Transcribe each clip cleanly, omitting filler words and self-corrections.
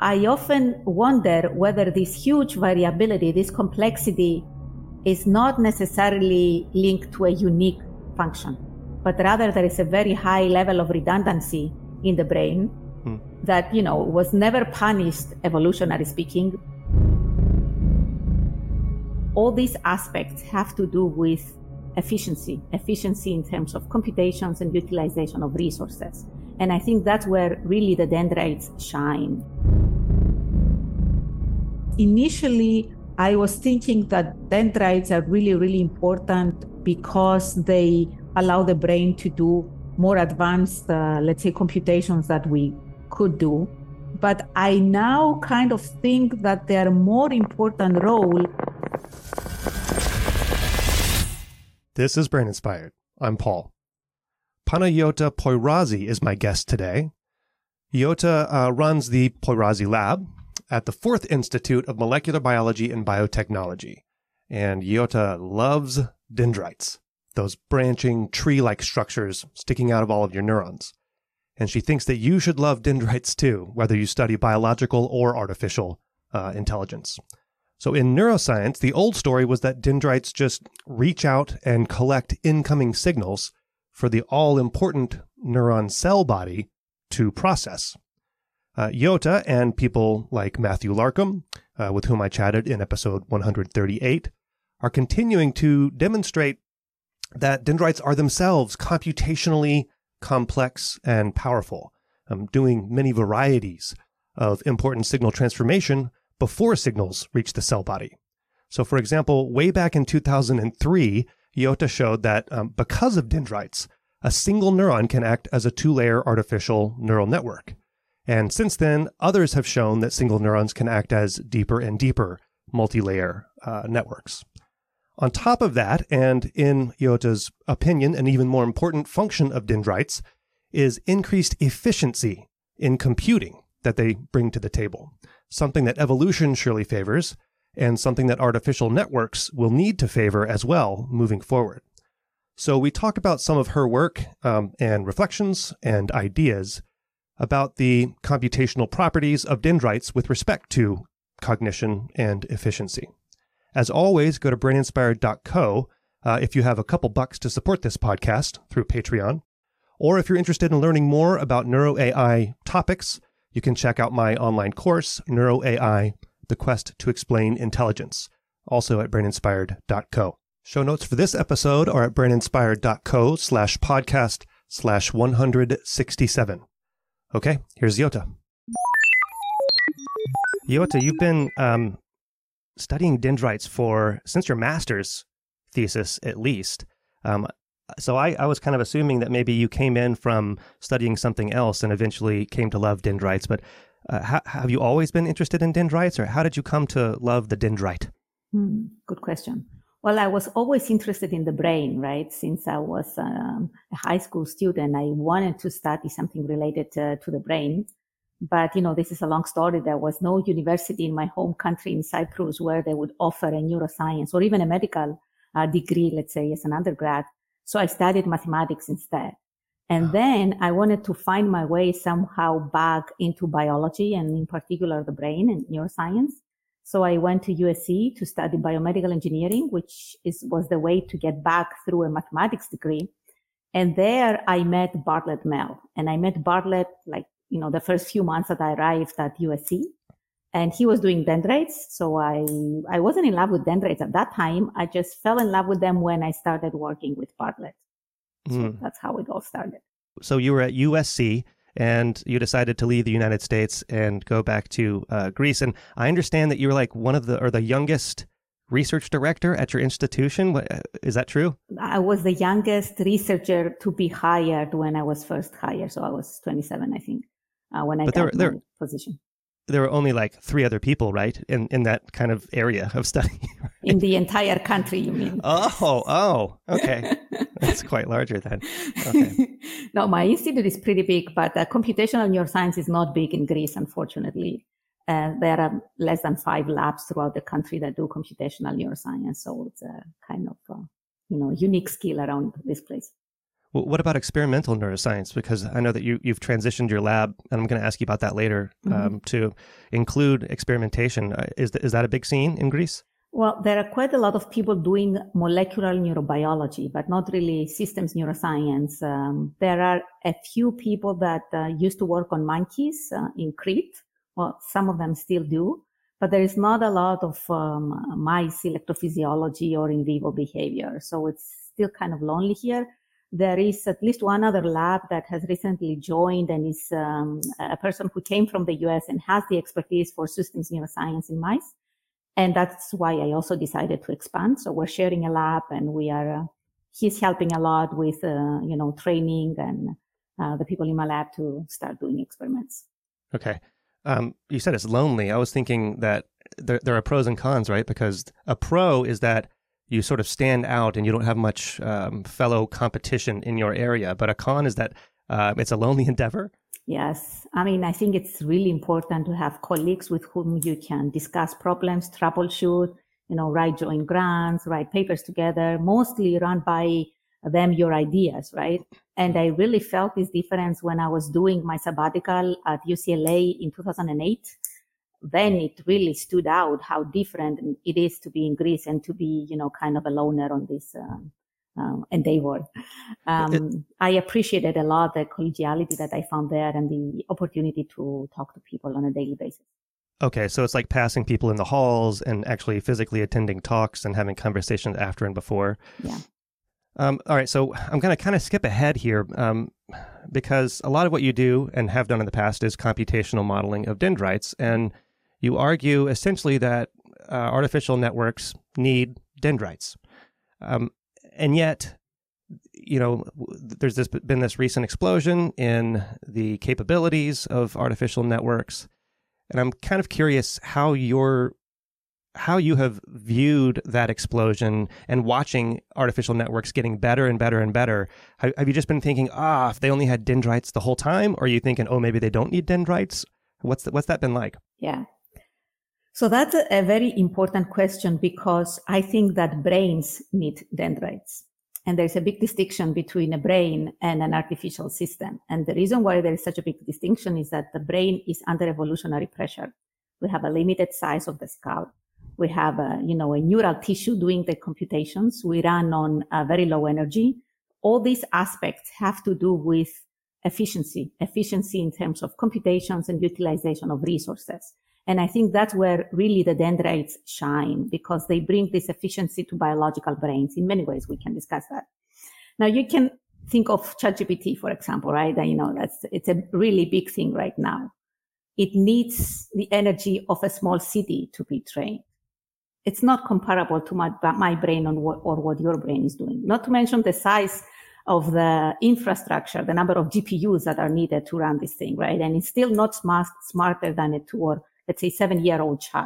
I often wonder whether this huge variability, this complexity, is not necessarily linked to a unique function, but rather there is a very high level of redundancy in the brain that, was never punished, evolutionary speaking. All these aspects have to do with efficiency in terms of computations and utilization of resources. And I think that's where really the dendrites shine. Initially, I was thinking that dendrites are really, really important because they allow the brain to do more advanced, let's say, computations that we could do. But I now kind of think that their more important role. This is Brain Inspired. I'm Paul. Panayota Poyrazzi is my guest today. Yota runs the Poyrazzi Lab at the Fourth Institute of Molecular Biology and Biotechnology. And Yota loves dendrites, those branching tree-like structures sticking out of all of your neurons. And she thinks that you should love dendrites too, whether you study biological or artificial intelligence. So in neuroscience, the old story was that dendrites just reach out and collect incoming signals for the all-important neuron cell body to process. Yota and people like Matthew Larkham, with whom I chatted in episode 138, are continuing to demonstrate that dendrites are themselves computationally complex and powerful, doing many varieties of important signal transformation before signals reach the cell body. So, for example, way back in 2003, Yota showed that because of dendrites, a single neuron can act as a two-layer artificial neural network. And since then, others have shown that single neurons can act as deeper and deeper multi-layer networks. On top of that, and in Yota's opinion, an even more important function of dendrites is increased efficiency in computing that they bring to the table, something that evolution surely favors, and something that artificial networks will need to favor as well moving forward. So we talk about some of her work and reflections and ideas about the computational properties of dendrites with respect to cognition and efficiency. As always, go to braininspired.co if you have a couple bucks to support this podcast through Patreon. Or if you're interested in learning more about NeuroAI topics, you can check out my online course, NeuroAI, The Quest to Explain Intelligence, also at braininspired.co. Show notes for this episode are at braininspired.co/podcast/167. Okay, here's Yota. Yota, you've been studying dendrites since your master's thesis, at least. So I was kind of assuming that maybe you came in from studying something else and eventually came to love dendrites. But have you always been interested in dendrites, or how did you come to love the dendrite? Good question. Well, I was always interested in the brain, right? Since I was a high school student, I wanted to study something related to the brain. But, this is a long story. There was no university in my home country in Cyprus where they would offer a neuroscience or even a medical degree, let's say, as an undergrad. So I studied mathematics instead. And then I wanted to find my way somehow back into biology and in particular the brain and neuroscience. So I went to USC to study biomedical engineering, which was the way to get back through a mathematics degree. And there I met Bartlett Mell. And I met Bartlett the first few months that I arrived at USC. And he was doing dendrites. So I wasn't in love with dendrites at that time. I just fell in love with them when I started working with Bartlett. So that's how it all started. So you were at USC and you decided to leave the United States and go back to Greece. And I understand that you were like the youngest research director at your institution. Is that true? I was the youngest researcher to be hired when I was first hired. So I was 27, I think, when I got my position. There were only like 3 other people, right, in that kind of area of study. Right? In the entire country, you mean? Oh, okay. That's quite larger then. Okay. No, my institute is pretty big, but computational neuroscience is not big in Greece, unfortunately. There are less than 5 labs throughout the country that do computational neuroscience. So it's a kind of, unique skill around this place. What about experimental neuroscience? Because I know that you've transitioned your lab, and I'm going to ask you about that later, to include experimentation. Is that a big scene in Greece? Well, there are quite a lot of people doing molecular neurobiology, but not really systems neuroscience. There are a few people that used to work on monkeys in Crete. Well, some of them still do, but there is not a lot of mice electrophysiology or in vivo behavior. So it's still kind of lonely here. There is at least one other lab that has recently joined and is a person who came from the US and has the expertise for systems neuroscience in mice. And that's why I also decided to expand. So we're sharing a lab, and he's helping a lot with, training and the people in my lab to start doing experiments. Okay. You said it's lonely. I was thinking that there are pros and cons, right? Because a pro is that you sort of stand out and you don't have much fellow competition in your area. But a con is that it's a lonely endeavor. Yes. I mean, I think it's really important to have colleagues with whom you can discuss problems, troubleshoot, write joint grants, write papers together, mostly run by them your ideas, right? And I really felt this difference when I was doing my sabbatical at UCLA in 2008. Then it really stood out how different it is to be in Greece and to be, kind of a loner on this endeavor. I appreciated a lot the collegiality that I found there and the opportunity to talk to people on a daily basis. Okay, so it's like passing people in the halls and actually physically attending talks and having conversations after and before. Yeah. All right, so I'm going to kind of skip ahead here because a lot of what you do and have done in the past is computational modeling of dendrites, and you argue essentially that artificial networks need dendrites. And yet, there's been this recent explosion in the capabilities of artificial networks. And I'm kind of curious how you have viewed that explosion and watching artificial networks getting better and better and better. Have you just been thinking, if they only had dendrites the whole time? Or are you thinking, maybe they don't need dendrites? What's that been like? Yeah. So that's a very important question because I think that brains need dendrites. And there's a big distinction between a brain and an artificial system. And the reason why there is such a big distinction is that the brain is under evolutionary pressure. We have a limited size of the skull. We have a neural tissue doing the computations. We run on very low energy. All these aspects have to do with efficiency in terms of computations and utilization of resources. And I think that's where really the dendrites shine because they bring this efficiency to biological brains. In many ways, we can discuss that. Now, you can think of ChatGPT, for example, right? It's a really big thing right now. It needs the energy of a small city to be trained. It's not comparable to my brain or what your brain is doing. Not to mention the size of the infrastructure, the number of GPUs that are needed to run this thing, right? And it's still not smarter than a 2 or let's say 7-year-old child.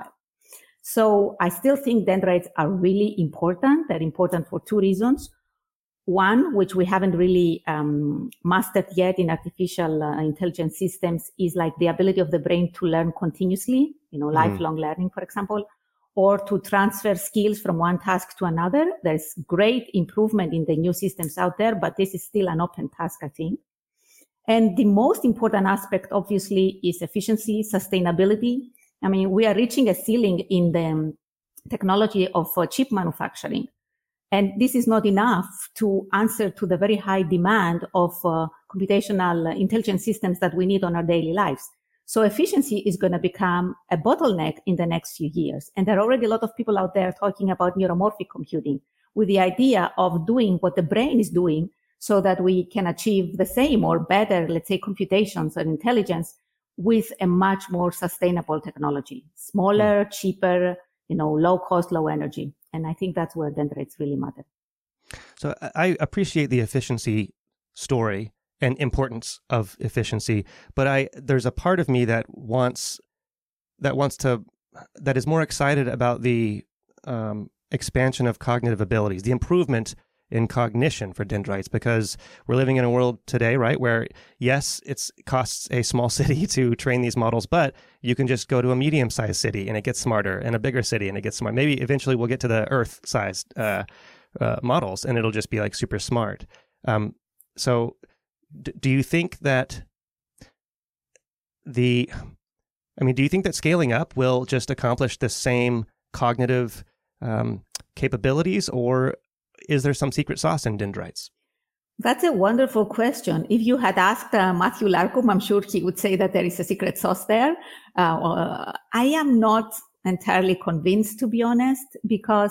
So I still think dendrites are really important. They're important for 2 reasons. One, which we haven't really mastered yet in artificial intelligence systems, is like the ability of the brain to learn continuously, lifelong learning, for example, or to transfer skills from one task to another. There's great improvement in the new systems out there, but this is still an open task, I think. And the most important aspect, obviously, is efficiency, sustainability. I mean, we are reaching a ceiling in the technology of chip manufacturing. And this is not enough to answer to the very high demand of computational intelligence systems that we need on our daily lives. So efficiency is going to become a bottleneck in the next few years. And there are already a lot of people out there talking about neuromorphic computing with the idea of doing what the brain is doing so that we can achieve the same or better, let's say, computations and intelligence with a much more sustainable technology, smaller, cheaper, low cost, low energy. And I think that's where dendrites really matter. So I appreciate the efficiency story and importance of efficiency, but there's a part of me that is more excited about the expansion of cognitive abilities, the improvement in cognition for dendrites, because we're living in a world today, right, where yes, it costs a small city to train these models, but you can just go to a medium-sized city and it gets smarter, and a bigger city and it gets smart. Maybe eventually we'll get to the Earth-sized models and it'll just be like super smart. So do you think that do you think that scaling up will just accomplish the same cognitive capabilities, or is there some secret sauce in dendrites? That's a wonderful question. If you had asked Matthew Larcombe, I'm sure he would say that there is a secret sauce there. I am not entirely convinced, to be honest, because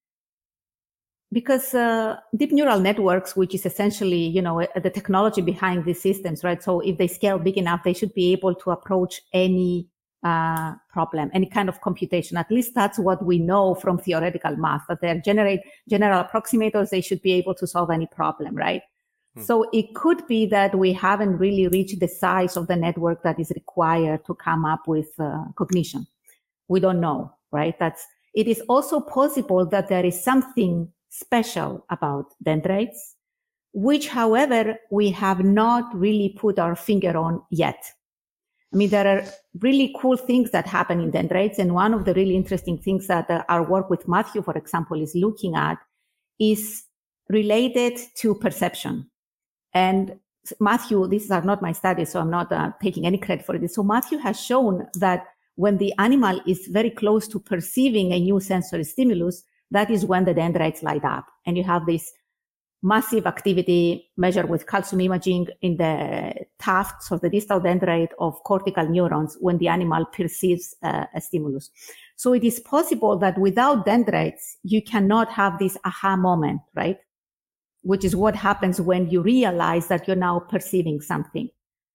deep neural networks, which is essentially, the technology behind these systems, right? So if they scale big enough, they should be able to approach any problem, any kind of computation. At least that's what we know from theoretical math, that they're general approximators. They should be able to solve any problem, right? So it could be that we haven't really reached the size of the network that is required to come up with cognition. We don't know, right? It is also possible that there is something special about dendrites, which, however, we have not really put our finger on yet. I mean, there are really cool things that happen in dendrites. And one of the really interesting things that our work with Matthew, for example, is looking at is related to perception. And Matthew, these are not my studies, so I'm not taking any credit for this. So Matthew has shown that when the animal is very close to perceiving a new sensory stimulus, that is when the dendrites light up. And you have this massive activity measured with calcium imaging in the tufts of the distal dendrite of cortical neurons when the animal perceives a stimulus. So it is possible that without dendrites, you cannot have this aha moment, right? Which is what happens when you realize that you're now perceiving something.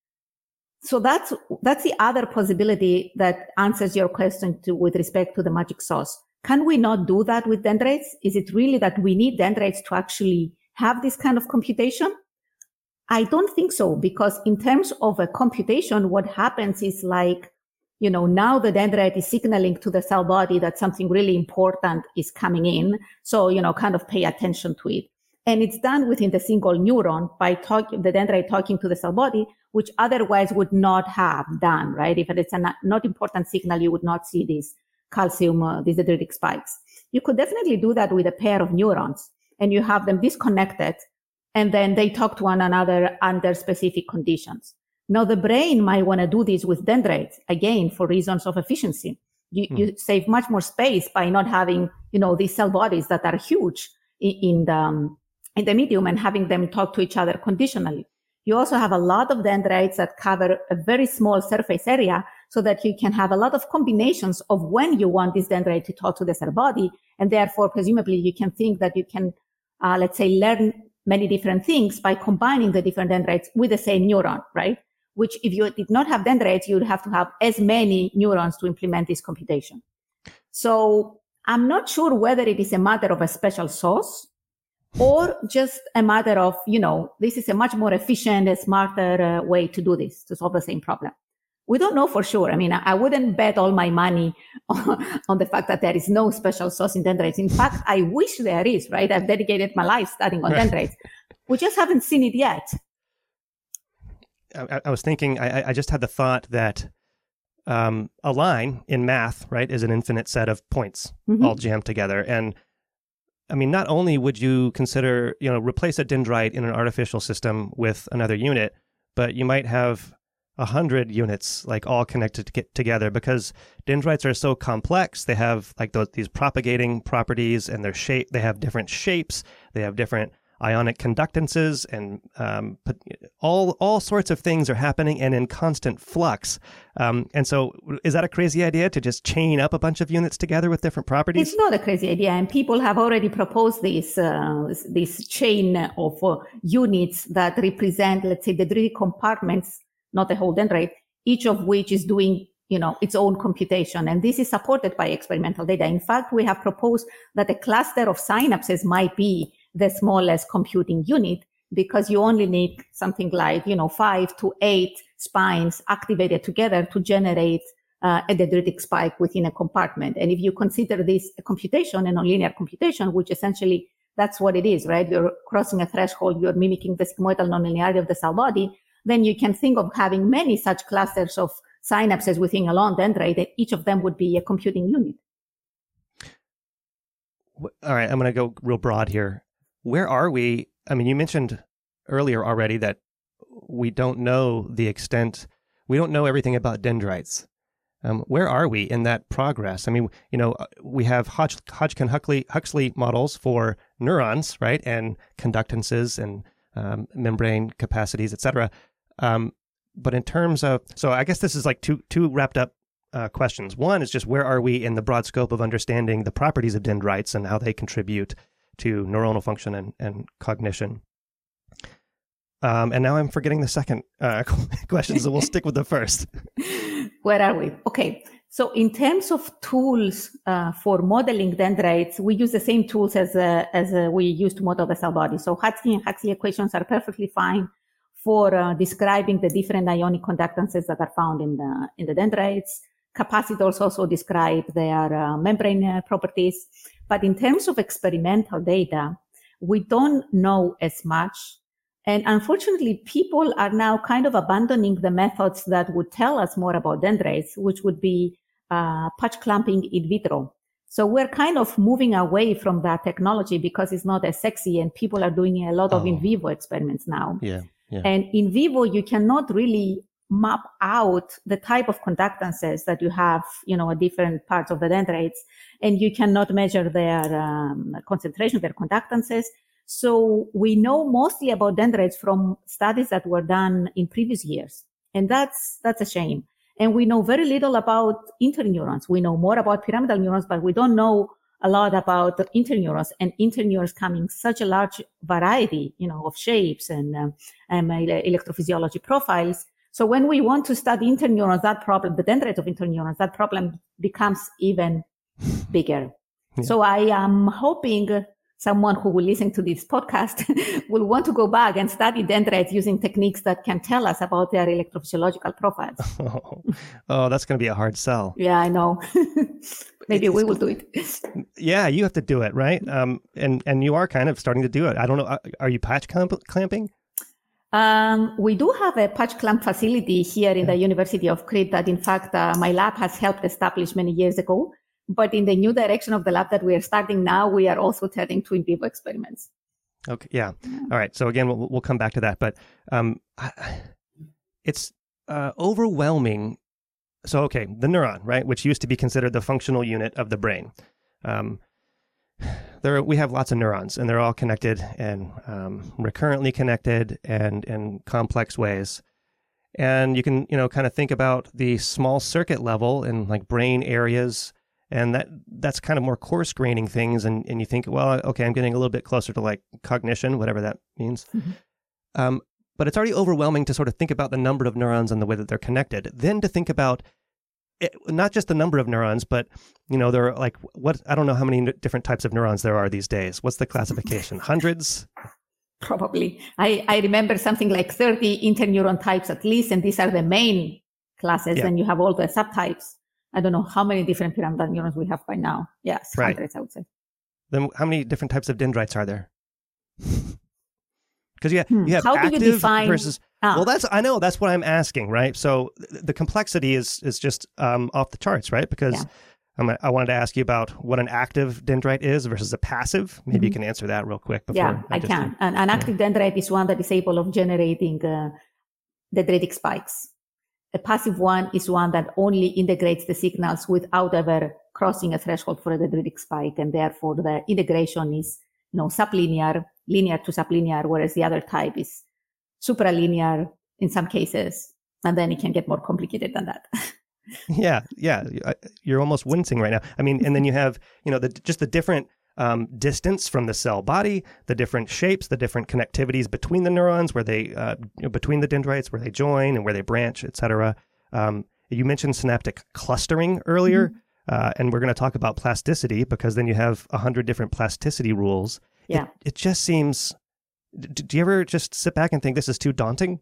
So that's the other possibility that answers your question with respect to the magic sauce. Can we not do that with dendrites? Is it really that we need dendrites to actually have this kind of computation? I don't think so, because in terms of a computation, what happens is now the dendrite is signaling to the cell body that something really important is coming in. So, kind of pay attention to it. And it's done within the single neuron by the dendrite talking to the cell body, which otherwise would not have done, right? If it's a not important signal, you would not see these calcium, these dendritic spikes. You could definitely do that with a pair of neurons, and you have them disconnected, and then they talk to one another under specific conditions. Now, the brain might want to do this with dendrites, again, for reasons of efficiency. You save much more space by not having, these cell bodies that are huge in the medium and having them talk to each other conditionally. You also have a lot of dendrites that cover a very small surface area so that you can have a lot of combinations of when you want this dendrite to talk to the cell body. And therefore, presumably, you can think that you can, learn many different things by combining the different dendrites with the same neuron, right? Which if you did not have dendrites, you would have to have as many neurons to implement this computation. So I'm not sure whether it is a matter of a special sauce or just a matter of, this is a much more efficient and smarter way to do this, to solve the same problem. We don't know for sure. I mean, I wouldn't bet all my money on the fact that there is no special sauce in dendrites. In fact, I wish there is, right? I've dedicated my life studying on dendrites. We just haven't seen it yet. I was thinking, I just had the thought that a line in math, right, is an infinite set of points all jammed together. And I mean, not only would you consider, replace a dendrite in an artificial system with another unit, but you might have 100 units all connected together, because dendrites are so complex. They have these propagating properties, and they have different shapes. They have different ionic conductances, and all sorts of things are happening and in constant flux. And so is that a crazy idea to just chain up a bunch of units together with different properties? It's not a crazy idea. And people have already proposed this chain of units that represent, let's say, dendritic compartments, not the whole dendrite, each of which is doing its own computation. And this is supported by experimental data. In fact, we have proposed that a cluster of synapses might be the smallest computing unit, because you only need something like, 5 to 8 spines activated together to generate a dendritic spike within a compartment. And if you consider this a computation, a nonlinear computation, which essentially that's what it is, right? You're crossing a threshold, you're mimicking the sigmoidal nonlinearity of the cell body, then you can think of having many such clusters of synapses within a long dendrite, and each of them would be a computing unit. All right, I'm going to go real broad here. Where are we? I mean, you mentioned earlier already that we don't know the extent, we don't know everything about dendrites. Where are we in that progress? I mean, we have Hodgkin-Huxley models for neurons, right, and conductances and membrane capacities, et cetera. But in terms of, so I guess this is like two wrapped up questions. One is just where are we in the broad scope of understanding the properties of dendrites and how they contribute to neuronal function and cognition. And now I'm forgetting the second question, so we'll stick with the first. Where are we? Okay. So in terms of tools for modeling dendrites, we use the same tools as we use to model the cell body. So Hodgkin and Huxley equations are perfectly fine for describing the different ionic conductances that are found in the dendrites. Capacitors also describe their membrane properties. But in terms of experimental data, we don't know as much. And unfortunately, people are now kind of abandoning the methods that would tell us more about dendrites, which would be patch clamping in vitro. So we're kind of moving away from that technology because it's not as sexy and people are doing a lot of in vivo experiments now. Yeah. And in vivo, you cannot really map out the type of conductances that you have, at different parts of the dendrites, and you cannot measure their concentration, their conductances. So we know mostly about dendrites from studies that were done in previous years. And that's a shame. And we know very little about interneurons. We know more about pyramidal neurons, but we don't know a lot about interneurons, and interneurons come in such a large variety, of shapes and electrophysiology profiles. So when we want to study interneurons, the dendrites of interneurons, that problem becomes even bigger. Yeah. So I am hoping someone who will listen to this podcast will want to go back and study dendrites using techniques that can tell us about their electrophysiological profiles. Oh, that's going to be a hard sell. Yeah, I know. Maybe we will do it. Yeah, you have to do it, right? And you are kind of starting to do it. I don't know. Are you patch clamping? We do have a patch clamp facility here in the University of Crete that, in fact, my lab has helped establish many years ago. But in the new direction of the lab that we are starting now, we are also turning to in vivo experiments. Okay, yeah. All right. So again, we'll come back to that. But it's overwhelming. So, okay, the neuron, right, which used to be considered the functional unit of the brain. We have lots of neurons, and they're all connected and recurrently connected and in complex ways. And you can, kind of think about the small circuit level in like brain areas, and that's kind of more coarse graining things. And you think, well, okay, I'm getting a little bit closer to like cognition, whatever that means. Mm-hmm. But it's already overwhelming to sort of think about the number of neurons and the way that they're connected. Then to think about not just the number of neurons, but, there are like, I don't know how many different types of neurons there are these days. What's the classification? Hundreds? Probably. I remember something like 30 interneuron types at least, and these are the main classes, and you have all the subtypes. I don't know how many different pyramidal neurons we have by now. Yes, right. Hundreds, I would say. Then how many different types of dendrites are there? Because you have how active do you define versus. Well, that's what I'm asking, right? So the complexity is just off the charts, right? Because I wanted to ask you about what an active dendrite is versus a passive. Maybe you can answer that real quick. Yeah, I can. An active dendrite is one that is able of generating dendritic spikes. A passive one is one that only integrates the signals without ever crossing a threshold for a dendritic spike, and therefore the integration is sublinear, linear to sublinear, whereas the other type is supralinear in some cases, and then it can get more complicated than that. Yeah. You're almost wincing right now. I mean, and then you have, just the different distance from the cell body, the different shapes, the different connectivities between the neurons, where they, between the dendrites, where they join and where they branch, et cetera. You mentioned synaptic clustering earlier, and we're going to talk about plasticity because then you have 100 different plasticity rules. Yeah. It just seems, do you ever just sit back and think this is too daunting?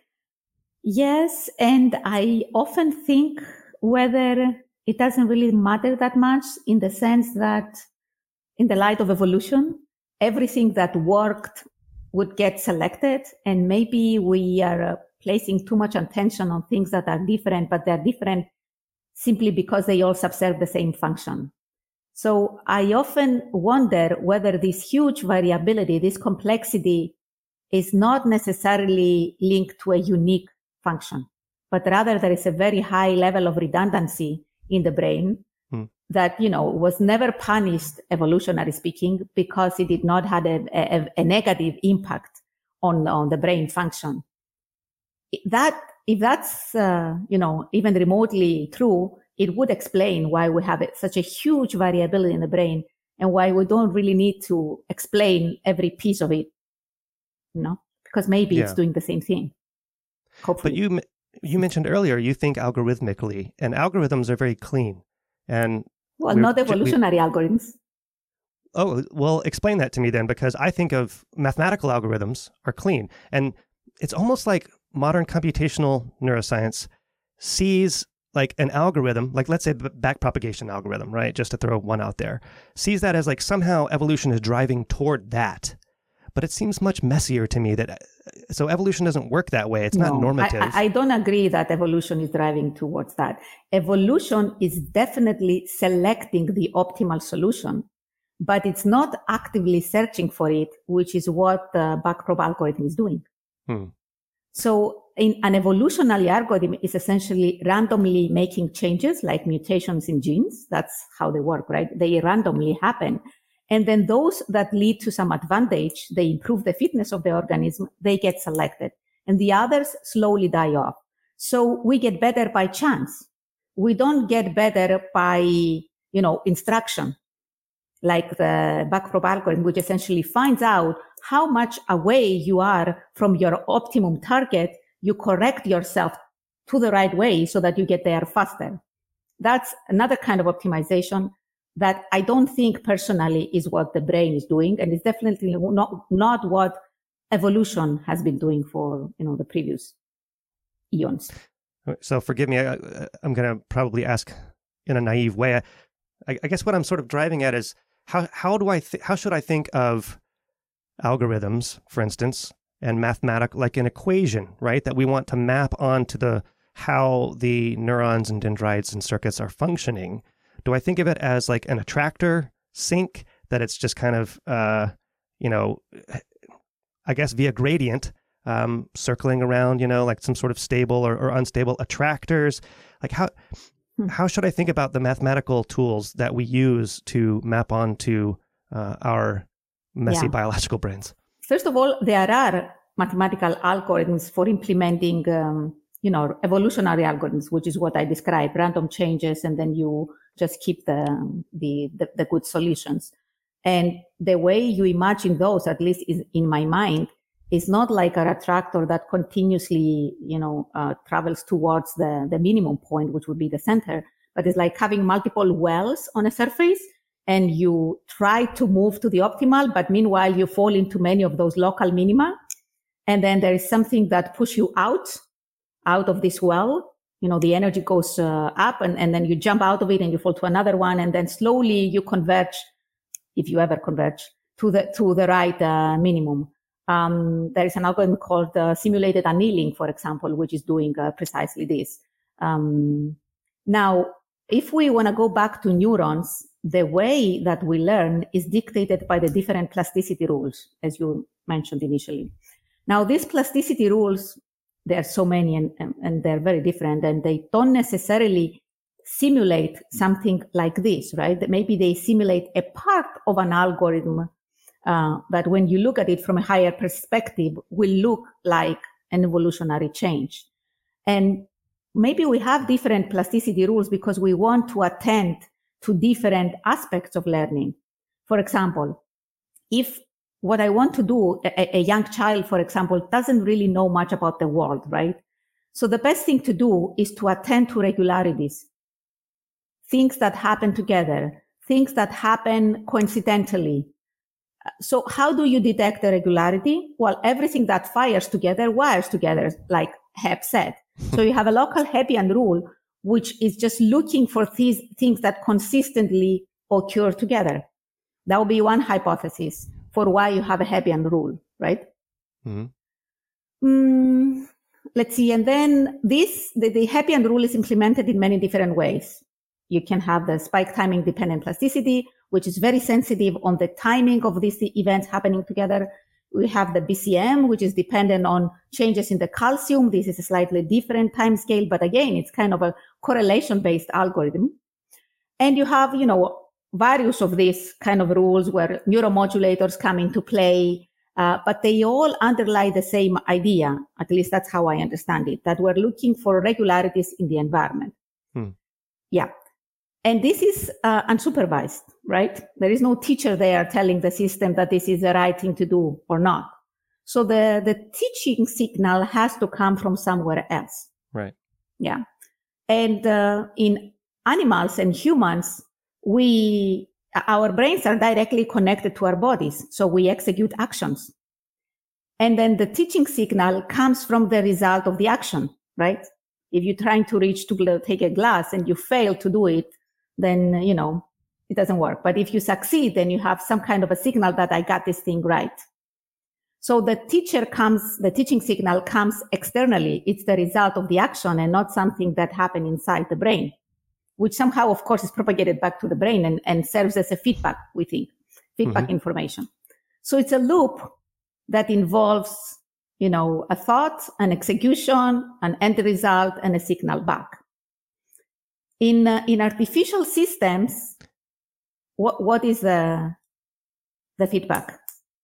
Yes, and I often think whether it doesn't really matter that much, in the sense that in the light of evolution, everything that worked would get selected, and maybe we are placing too much attention on things that are different, but they're different simply because they all subserve the same function. So I often wonder whether this huge variability, this complexity, is not necessarily linked to a unique function, but rather there is a very high level of redundancy in the brain that, was never punished, evolutionary speaking, because it did not have a negative impact on the brain function. If that's, even remotely true, it would explain why we have such a huge variability in the brain and why we don't really need to explain every piece of it, because maybe it's doing the same thing. Hopefully. But you mentioned earlier, you think algorithmically, and algorithms are very clean. And not evolutionary algorithms. Oh, well, explain that to me then, because I think of mathematical algorithms are clean. And it's almost like modern computational neuroscience sees like an algorithm, like let's say backpropagation algorithm, right? Just to throw one out there, sees that as like somehow evolution is driving toward that. But it seems much messier to me so evolution doesn't work that way. It's not normative. I don't agree that evolution is driving towards that. Evolution is definitely selecting the optimal solution, but it's not actively searching for it, which is what the backprop algorithm is doing. So in an evolutionary algorithm is essentially randomly making changes like mutations in genes. That's how they work, right? They randomly happen. And then those that lead to some advantage, they improve the fitness of the organism, they get selected. And the others slowly die off. So we get better by chance. We don't get better by, instruction, like the backprop algorithm, which essentially finds out how much away you are from your optimum target. You correct yourself to the right way so that you get there faster. That's another kind of optimization that I don't think personally is what the brain is doing. And it's definitely not what evolution has been doing for, the previous eons. So forgive me, I'm going to probably ask in a naive way. I guess what I'm sort of driving at is how should I think of algorithms, for instance, and mathematical, like an equation, right? That we want to map onto how the neurons and dendrites and circuits are functioning. Do I think of it as like an attractor sink, that it's just kind of, I guess via gradient, circling around, like some sort of stable or unstable attractors? Like how should I think about the mathematical tools that we use to map onto our messy biological brains? First of all, there are mathematical algorithms for implementing, evolutionary algorithms, which is what I described, random changes, and then you just keep the good solutions. And the way you imagine those, at least in my mind, is not like a attractor that continuously, travels towards the minimum point, which would be the center, but it's like having multiple wells on a surface, and you try to move to the optimal, but meanwhile you fall into many of those local minima. And then there is something that pushes you out of this well. The energy goes up, and then you jump out of it and you fall to another one. And then slowly you converge, if you ever converge, to the right minimum. There is an algorithm called simulated annealing, for example, which is doing precisely this. Now, if we want to go back to neurons, the way that we learn is dictated by the different plasticity rules, as you mentioned initially. Now, these plasticity rules, there are so many and they're very different, and they don't necessarily simulate something like this, right? Maybe they simulate a part of an algorithm that when you look at it from a higher perspective will look like an evolutionary change. And maybe we have different plasticity rules because we want to attend to different aspects of learning. For example, if what I want to do, a young child, for example, doesn't really know much about the world, right? So the best thing to do is to attend to regularities, things that happen together, things that happen coincidentally. So how do you detect the regularity? Well, everything that fires together wires together, like Hebb said. So you have a local Hebbian rule, which is just looking for these things that consistently occur together. That would be one hypothesis for why you have a Hebbian rule, right? Mm-hmm. Let's see. And then the Hebbian rule is implemented in many different ways. You can have the spike timing dependent plasticity, which is very sensitive on the timing of these events happening together. We have the BCM, which is dependent on changes in the calcium. This is a slightly different time scale, but again, it's kind of a correlation-based algorithm. And you have, various of these kind of rules where neuromodulators come into play, but they all underlie the same idea. At least that's how I understand it, that we're looking for regularities in the environment. Yeah. And this is unsupervised, right? There is no teacher there telling the system that this is the right thing to do or not. So the teaching signal has to come from somewhere else. Right. Yeah. And in animals and humans, our brains are directly connected to our bodies. So we execute actions. And then the teaching signal comes from the result of the action, right? If you're trying to reach to take a glass and you fail to do it, then, it doesn't work. But if you succeed, then you have some kind of a signal that I got this thing right. So the teaching signal comes externally. It's the result of the action and not something that happened inside the brain, which somehow, of course, is propagated back to the brain and serves as a feedback, we think, information. So it's a loop that involves, a thought, an execution, an end result, and a signal back. In artificial systems, what is the feedback?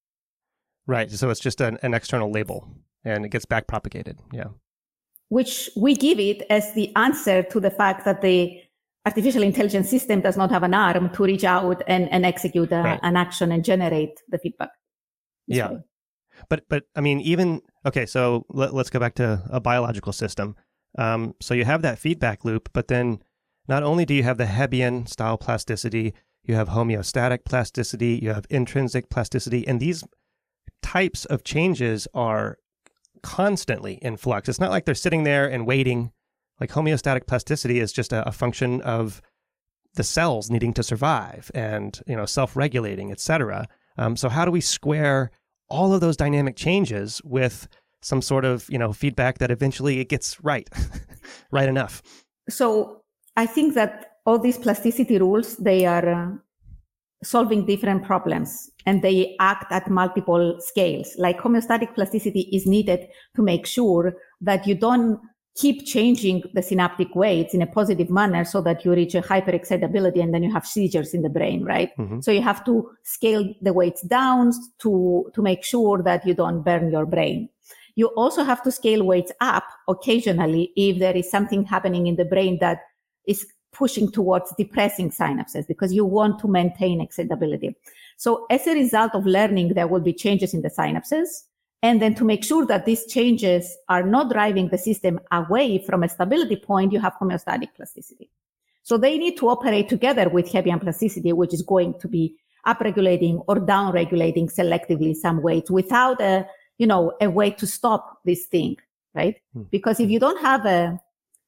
Right. So it's just an external label and it gets back propagated. Yeah. Which we give it as the answer to the fact that the artificial intelligence system does not have an arm to reach out and execute an action and generate the feedback. Yeah. But I mean, okay, so let's go back to a biological system. So you have that feedback loop, but then not only do you have the Hebbian style plasticity, you have homeostatic plasticity, you have intrinsic plasticity, and these types of changes are constantly in flux. It's not like they're sitting there and waiting. Like homeostatic plasticity is just a function of the cells needing to survive and, self-regulating, et cetera. So how do we square all of those dynamic changes with some sort of, feedback that eventually it gets right, right enough? So I think that all these plasticity rules, they are solving different problems and they act at multiple scales. Like homeostatic plasticity is needed to make sure that you don't keep changing the synaptic weights in a positive manner so that you reach a hyperexcitability and then you have seizures in the brain, right? Mm-hmm. So you have to scale the weights down to make sure that you don't burn your brain. You also have to scale weights up occasionally if there is something happening in the brain that is pushing towards depressing synapses because you want to maintain excitability. So as a result of learning, there will be changes in the synapses. And then to make sure that these changes are not driving the system away from a stability point, you have homeostatic plasticity. So they need to operate together with Hebbian plasticity, which is going to be upregulating or downregulating selectively some weights without a way to stop this thing, right? Because if you don't have a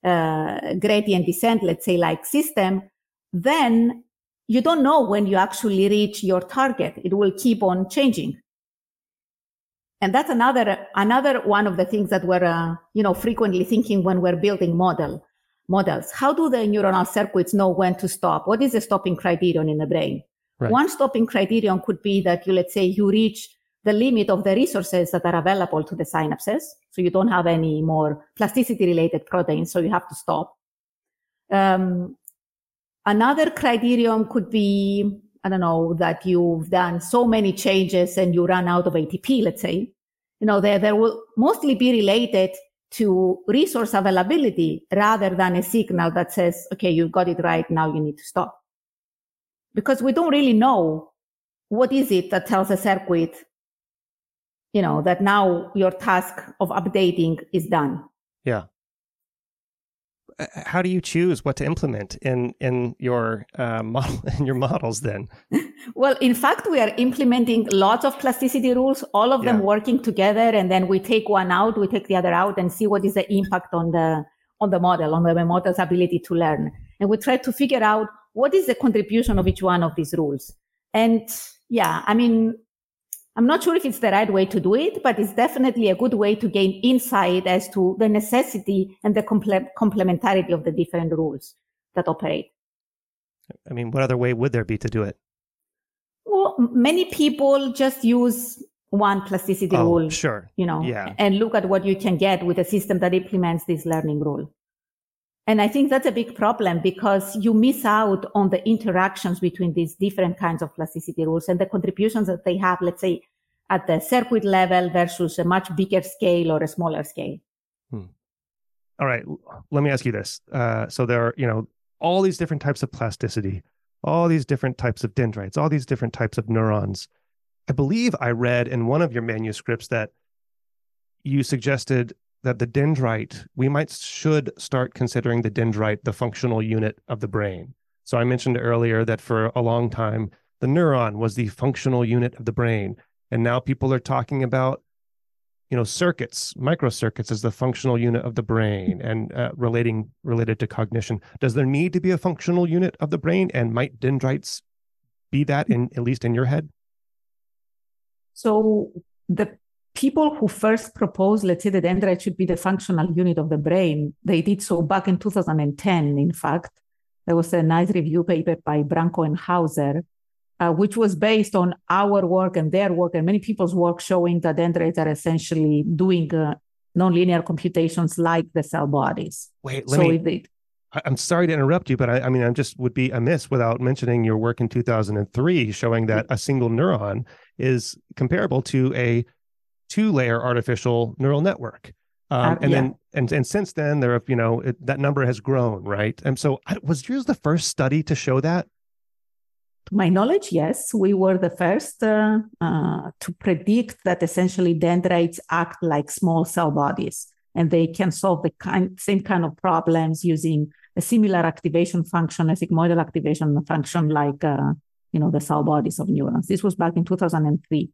gradient descent, let's say like system, then you don't know when you actually reach your target. It will keep on changing. And that's another one of the things that we're, frequently thinking when we're building models. How do the neuronal circuits know when to stop? What is the stopping criterion in the brain? Right. One stopping criterion could be that let's say you reach the limit of the resources that are available to the synapses. So you don't have any more plasticity related proteins. So you have to stop. Another criterion could be, that you've done so many changes and you run out of ATP, let's say. They will mostly be related to resource availability rather than a signal that says, okay, you got it right, now you need to stop. Because we don't really know what is it that tells a circuit, that now your task of updating is done. Yeah. How do you choose what to implement in your models then? Well, in fact, we are implementing lots of plasticity rules, all of them working together, and then we take one out, we take the other out, and see what is the impact on the model, on the model's ability to learn. And we try to figure out what is the contribution of each one of these rules. And I'm not sure if it's the right way to do it, but it's definitely a good way to gain insight as to the necessity and the complementarity of the different rules that operate. What other way would there be to do it? Well, many people just use one plasticity rule, sure. And look at what you can get with a system that implements this learning rule. And I think that's a big problem because you miss out on the interactions between these different kinds of plasticity rules and the contributions that they have, let's say, at the circuit level versus a much bigger scale or a smaller scale. All right. Let me ask you this. So there are, all these different types of plasticity, all these different types of dendrites, all these different types of neurons. I believe I read in one of your manuscripts that you suggested that the dendrite, we should start considering the dendrite the functional unit of the brain. So I mentioned earlier that for a long time, the neuron was the functional unit of the brain. And now people are talking about, circuits, microcircuits as the functional unit of the brain and related to cognition. Does there need to be a functional unit of the brain? And might dendrites be that at least in your head? So the people who first proposed, let's say, the dendrite should be the functional unit of the brain, they did so back in 2010, in fact. There was a nice review paper by Branco and Hauser, which was based on our work and their work and many people's work showing that dendrites are essentially doing nonlinear computations like the cell bodies. Wait, I'm sorry to interrupt you, but I would be amiss without mentioning your work in 2003 showing that a single neuron is comparable to a 2-layer artificial neural network. And since then there have, that number has grown, right? And so was yours the first study to show that? To my knowledge, yes, we were the first to predict that essentially dendrites act like small cell bodies, and they can solve the same kind of problems using a similar activation function, a sigmoidal activation function, like the cell bodies of neurons. This was back in 2003.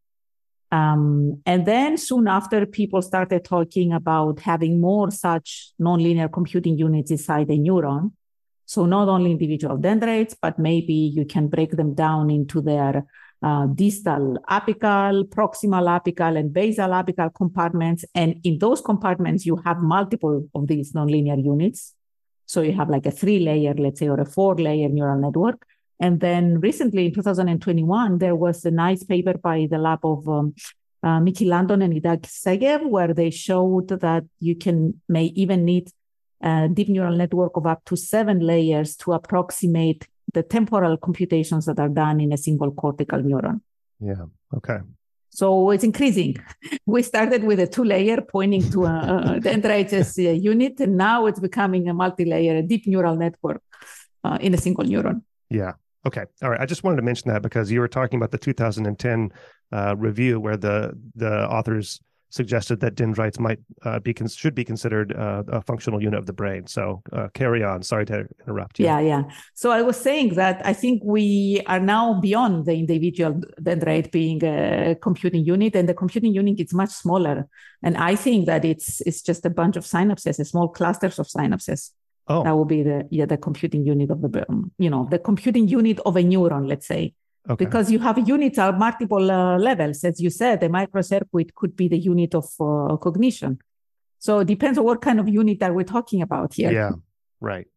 And then soon after, people started talking about having more such nonlinear computing units inside a neuron. So not only individual dendrites, but maybe you can break them down into their distal apical, proximal apical, and basal apical compartments. And in those compartments, you have multiple of these nonlinear units. So you have like a 3-layer, let's say, or a 4-layer neural network. And then recently in 2021, there was a nice paper by the lab of Miki Landon and Idag Segev, where they showed that you may even need a deep neural network of up to 7 layers to approximate the temporal computations that are done in a single cortical neuron. Yeah. Okay. So it's increasing. We started with a 2-layer pointing to a dendrites as a unit, and now it's becoming a multi-layer, a deep neural network in a single neuron. Yeah. Okay. All right. I just wanted to mention that because you were talking about the 2010 review where the authors suggested that dendrites should be considered a functional unit of the brain. So carry on. Sorry to interrupt you. Yeah. So I was saying that I think we are now beyond the individual dendrite being a computing unit, and the computing unit is much smaller. And I think that it's just a bunch of synapses, small clusters of synapses. Oh. That will be the computing unit of the brain, the computing unit of a neuron, let's say. Okay. Because you have units at multiple levels. As you said, a microcircuit could be the unit of cognition. So it depends on what kind of unit that we're talking about here. Yeah, right.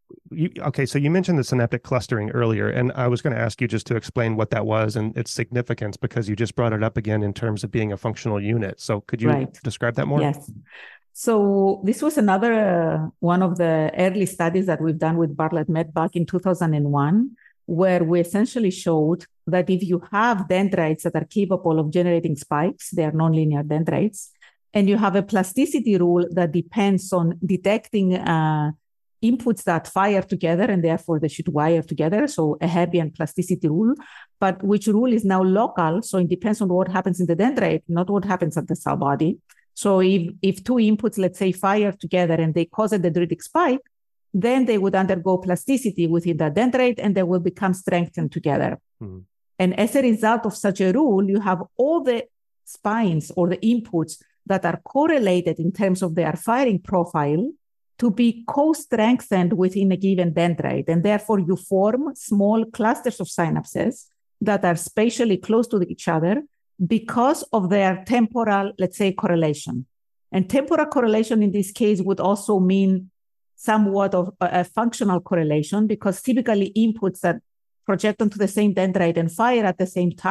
So you mentioned the synaptic clustering earlier, and I was going to ask you just to explain what that was and its significance, because you just brought it up again in terms of being a functional unit. So could you describe that more? Yes. So this was another one of the early studies that we've done with Bartlett Met back in 2001, where we essentially showed that if you have dendrites that are capable of generating spikes, they are nonlinear dendrites, and you have a plasticity rule that depends on detecting inputs that fire together, and therefore they should wire together, so a Hebbian plasticity rule, but which rule is now local, so it depends on what happens in the dendrite, not what happens at the cell body. So if 2 inputs, let's say, fire together and they cause a dendritic spike, then they would undergo plasticity within the dendrite and they will become strengthened together. Mm-hmm. And as a result of such a rule, you have all the spines or the inputs that are correlated in terms of their firing profile to be co-strengthened within a given dendrite. And therefore, you form small clusters of synapses that are spatially close to each other because of their temporal, let's say, correlation. And temporal correlation in this case would also mean somewhat of a functional correlation, because typically inputs that project onto the same dendrite and fire at the same time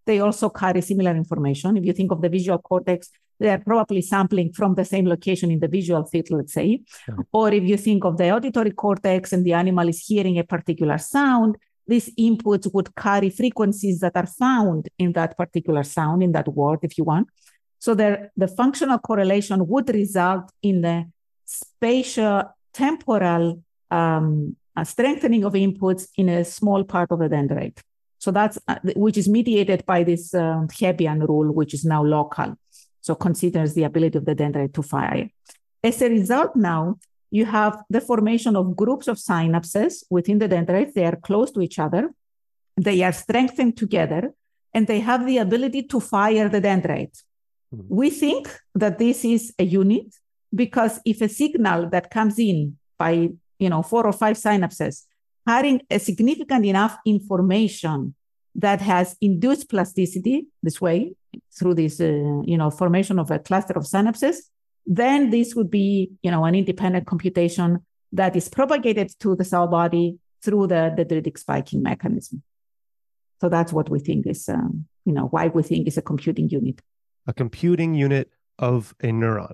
they also carry similar information. If you think of the visual cortex, they are probably sampling from the same location in the visual field, let's say. Yeah. Or if you think of the auditory cortex and the animal is hearing a particular sound, these inputs would carry frequencies that are found in that particular sound, in that word, if you want. So the functional correlation would result in the spatial temporal strengthening of inputs in a small part of the dendrite. So that's which is mediated by this Hebbian rule, which is now local. So considers the ability of the dendrite to fire. As a result, now you have the formation of groups of synapses within the dendrites. They are close to each other. They are strengthened together, and they have the ability to fire the dendrite. Mm-hmm. We think that this is a unit because if a signal that comes in by 4 or 5 synapses carrying a significant enough information that has induced plasticity this way through this formation of a cluster of synapses, then this would be an independent computation that is propagated to the cell body through the dendritic spiking mechanism. So that's what we think is why we think is a computing unit. A computing unit of a neuron.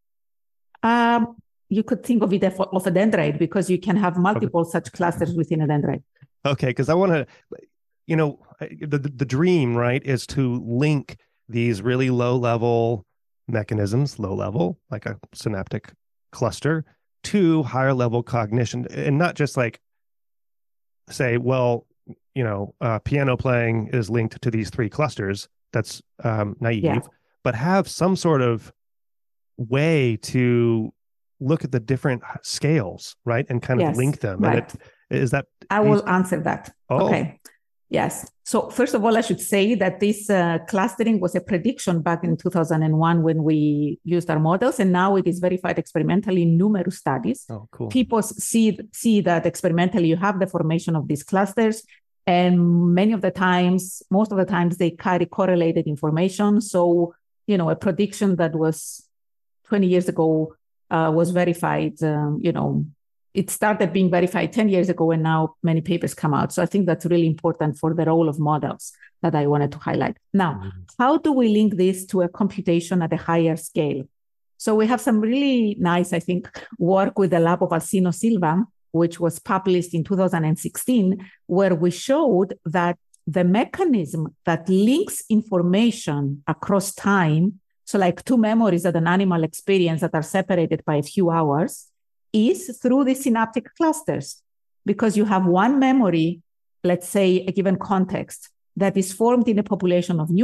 You could think of it of a dendrite because you can have multiple such clusters within a dendrite. Okay, because I want to, the dream, right, is to link these really low-level mechanisms, low-level, like a synaptic cluster, to higher-level cognition, and not just like say, well, piano playing is linked to these 3 clusters. That's naive, but have some sort of way to look at the different scales, right? And kind of link them. Right. And is that... I will answer that. Oh. Okay. Yes. So first of all, I should say that this clustering was a prediction back in 2001 when we used our models, and now it is verified experimentally in numerous studies. Oh, cool. People see that experimentally you have the formation of these clusters, and most of the times they carry correlated information. So, a prediction that was 20 years ago was verified, it started being verified 10 years ago, and now many papers come out. So I think that's really important for the role of models that I wanted to highlight. Now, how do we link this to a computation at a higher scale? So we have some really nice, I think, work with the lab of Alcino Silva, which was published in 2016, where we showed that the mechanism that links information across time, so like 2 memories that an animal experience that are separated by a few hours, is through the synaptic clusters. Because you have one memory, let's say a given context, that is formed in a population of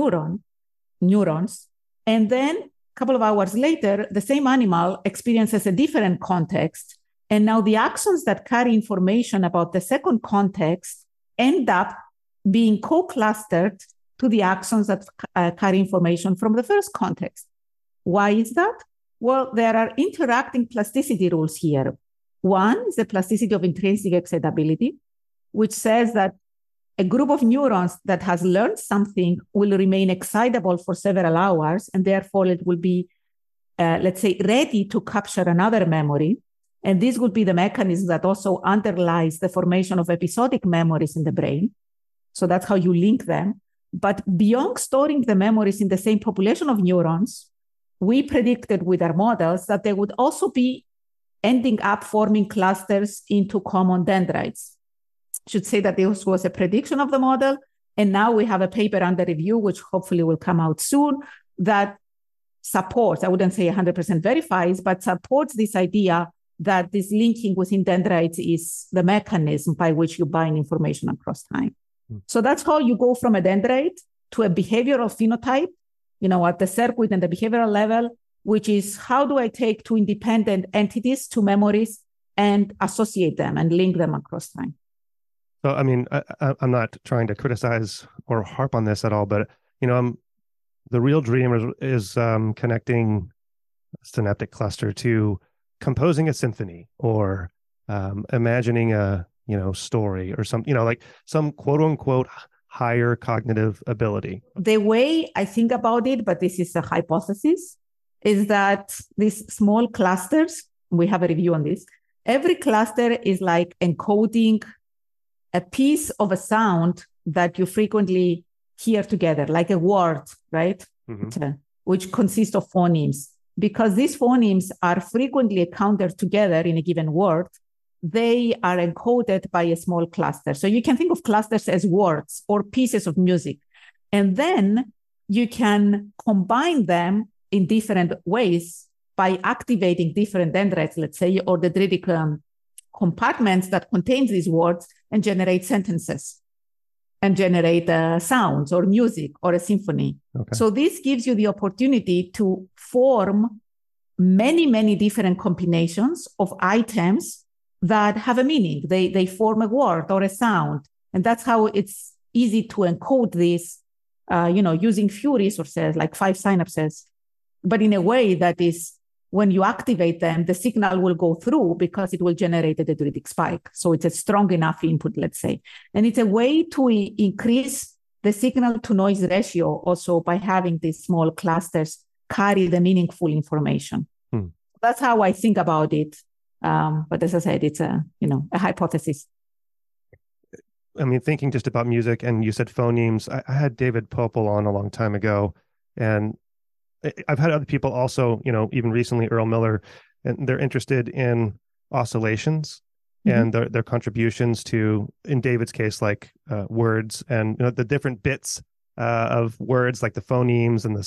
neurons, and then a couple of hours later, the same animal experiences a different context, and now the axons that carry information about the second context end up being co-clustered to the axons that carry information from the first context. Why is that? Well, there are interacting plasticity rules here. One is the plasticity of intrinsic excitability, which says that a group of neurons that has learned something will remain excitable for several hours, and therefore it will be, let's say, ready to capture another memory. And this would be the mechanism that also underlies the formation of episodic memories in the brain. So that's how you link them. But beyond storing the memories in the same population of neurons, we predicted with our models that they would also be ending up forming clusters into common dendrites. I should say that this was a prediction of the model. And now we have a paper under review, which hopefully will come out soon, that supports, I wouldn't say 100% verifies, but supports this idea that this linking within dendrites is the mechanism by which you bind information across time. So that's how you go from a dendrite to a behavioral phenotype, at the circuit and the behavioral level, which is how do I take 2 independent entities, 2 memories, and associate them and link them across time. So, I mean, I'm not trying to criticize or harp on this at all, but, the real dream is connecting a synaptic cluster to composing a symphony or imagining a, story or some, like some quote unquote higher cognitive ability. The way I think about it, but this is a hypothesis, is that these small clusters, we have a review on this, every cluster is like encoding a piece of a sound that you frequently here together, like a word, right? Which consists of phonemes. Because these phonemes are frequently encountered together in a given word, they are encoded by a small cluster. So you can think of clusters as words or pieces of music. And then you can combine them in different ways by activating different dendrites, let's say, or dendritic compartments that contain these words and generate sentences and generate sounds or music or a symphony. Okay. So this gives you the opportunity to form many, many different combinations of items that have a meaning. They form a word or a sound. And that's how it's easy to encode this, using few resources like 5 synapses, but in a way that is, when you activate them, the signal will go through because it will generate a dendritic spike. So it's a strong enough input, let's say. And it's a way to increase the signal to noise ratio also by having these small clusters carry the meaningful information. That's how I think about it. But as I said, it's a hypothesis. I mean, thinking just about music, and you said phonemes. I had David Popel on a long time ago, and I've had other people also, even recently, Earl Miller, and they're interested in oscillations and their contributions to, in David's case, like words and the different bits of words, like the phonemes and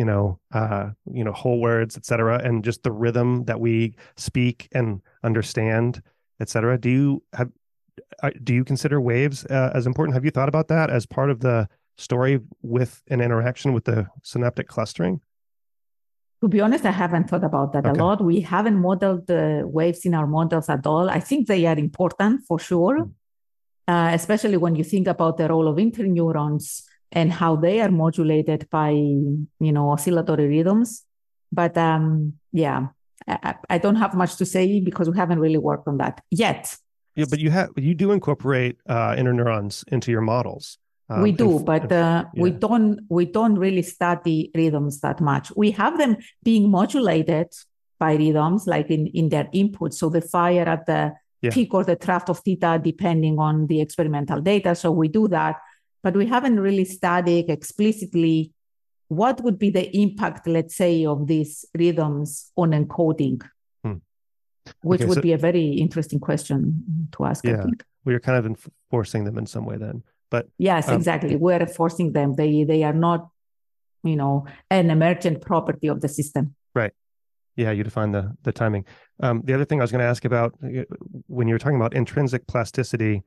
the whole words, etc., and just the rhythm that we speak and understand, etc. Do you consider waves as important? Have you thought about that as part of the story with an interaction with the synaptic clustering? To be honest, I haven't thought about that a lot. We haven't modeled the waves in our models at all. I think they are important for sure, especially when you think about the role of interneurons and how they are modulated by, oscillatory rhythms. But I don't have much to say because we haven't really worked on that yet. Yeah, but you do incorporate interneurons into your models. We do, but we don't really study rhythms that much. We have them being modulated by rhythms, like in their input. So the fire at the peak or the trough of theta, depending on the experimental data. So we do that, but we haven't really studied explicitly what would be the impact, let's say, of these rhythms on encoding, which would be a very interesting question to ask. Yeah, I think. Well, you're kind of enforcing them in some way then. But yes, exactly. We're forcing them. They are not, an emergent property of the system. Right. Yeah, you define the timing. The other thing I was going to ask about, when you were talking about intrinsic plasticity,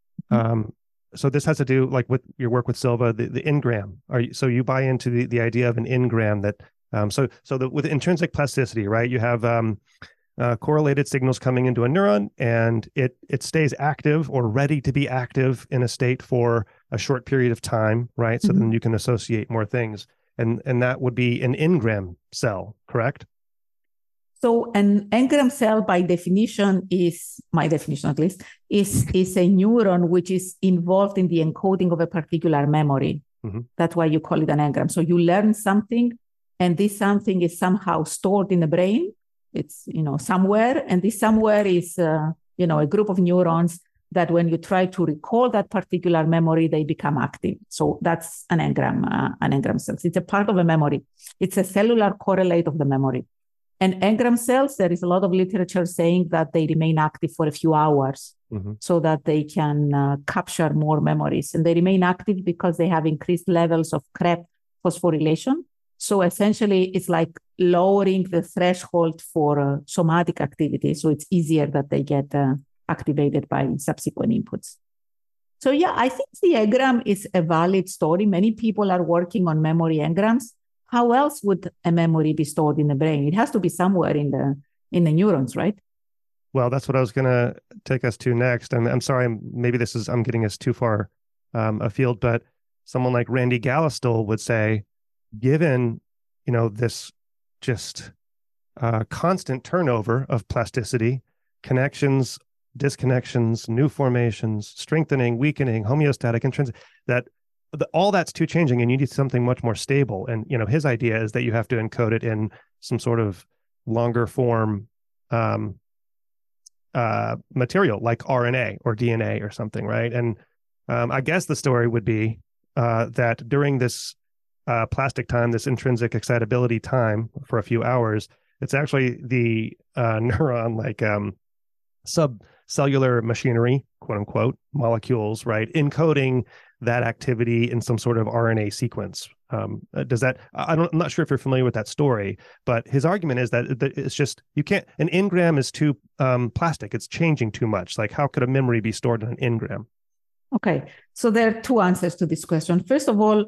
so this has to do like with your work with Silva, the engram. So you buy into the idea of an engram that with intrinsic plasticity, right? You have correlated signals coming into a neuron, and it stays active or ready to be active in a state for a short period of time, right? So then you can associate more things, and that would be an engram cell, correct? So an engram cell, by definition, my definition at least, is a neuron which is involved in the encoding of a particular memory. That's why you call it an engram. So you learn something, and this something is somehow stored in the brain. It's, somewhere, and this somewhere is, a group of neurons that when you try to recall that particular memory, they become active. So that's an engram cells. It's a part of a memory. It's a cellular correlate of the memory. And engram cells, there is a lot of literature saying that they remain active for a few hours so that they can capture more memories. And they remain active because they have increased levels of CREP phosphorylation. So essentially, it's like lowering the threshold for somatic activity. So it's easier that they get activated by subsequent inputs. So yeah, I think the engram is a valid story. Many people are working on memory engrams. How else would a memory be stored in the brain? It has to be somewhere in the neurons, right? Well, that's what I was going to take us to next. And I'm sorry, maybe I'm getting us too far afield, but someone like Randy Gallistel would say, given, this just constant turnover of plasticity, connections, disconnections, new formations, strengthening, weakening, homeostatic, intrinsic, all that's too changing, and you need something much more stable. And, his idea is that you have to encode it in some sort of longer form material like RNA or DNA or something, right? And I guess the story would be, that during this plastic time, this intrinsic excitability time for a few hours, it's actually the neuron, like subcellular machinery, quote unquote, molecules, right, encoding that activity in some sort of RNA sequence. Does that, I'm not sure if you're familiar with that story, but his argument is that it's just, you can't, an engram is too plastic. It's changing too much. Like, how could a memory be stored in an engram? Okay. So there are two answers to this question. First of all,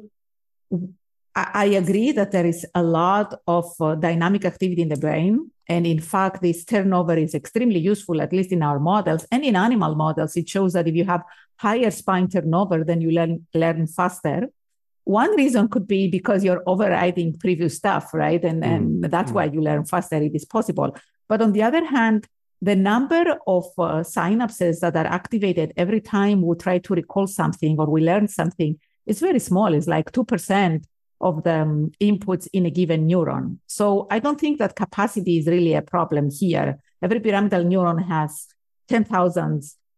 I agree that there is a lot of dynamic activity in the brain. And in fact, this turnover is extremely useful, at least in our models and in animal models. It shows that if you have higher spine turnover, then you learn faster. One reason could be because you're overriding previous stuff, right? And that's why you learn faster. It is possible. But on the other hand, the number of synapses that are activated every time we try to recall something or we learn something is very small. It's like 2% of the inputs in a given neuron. So I don't think that capacity is really a problem here. Every pyramidal neuron has 10,000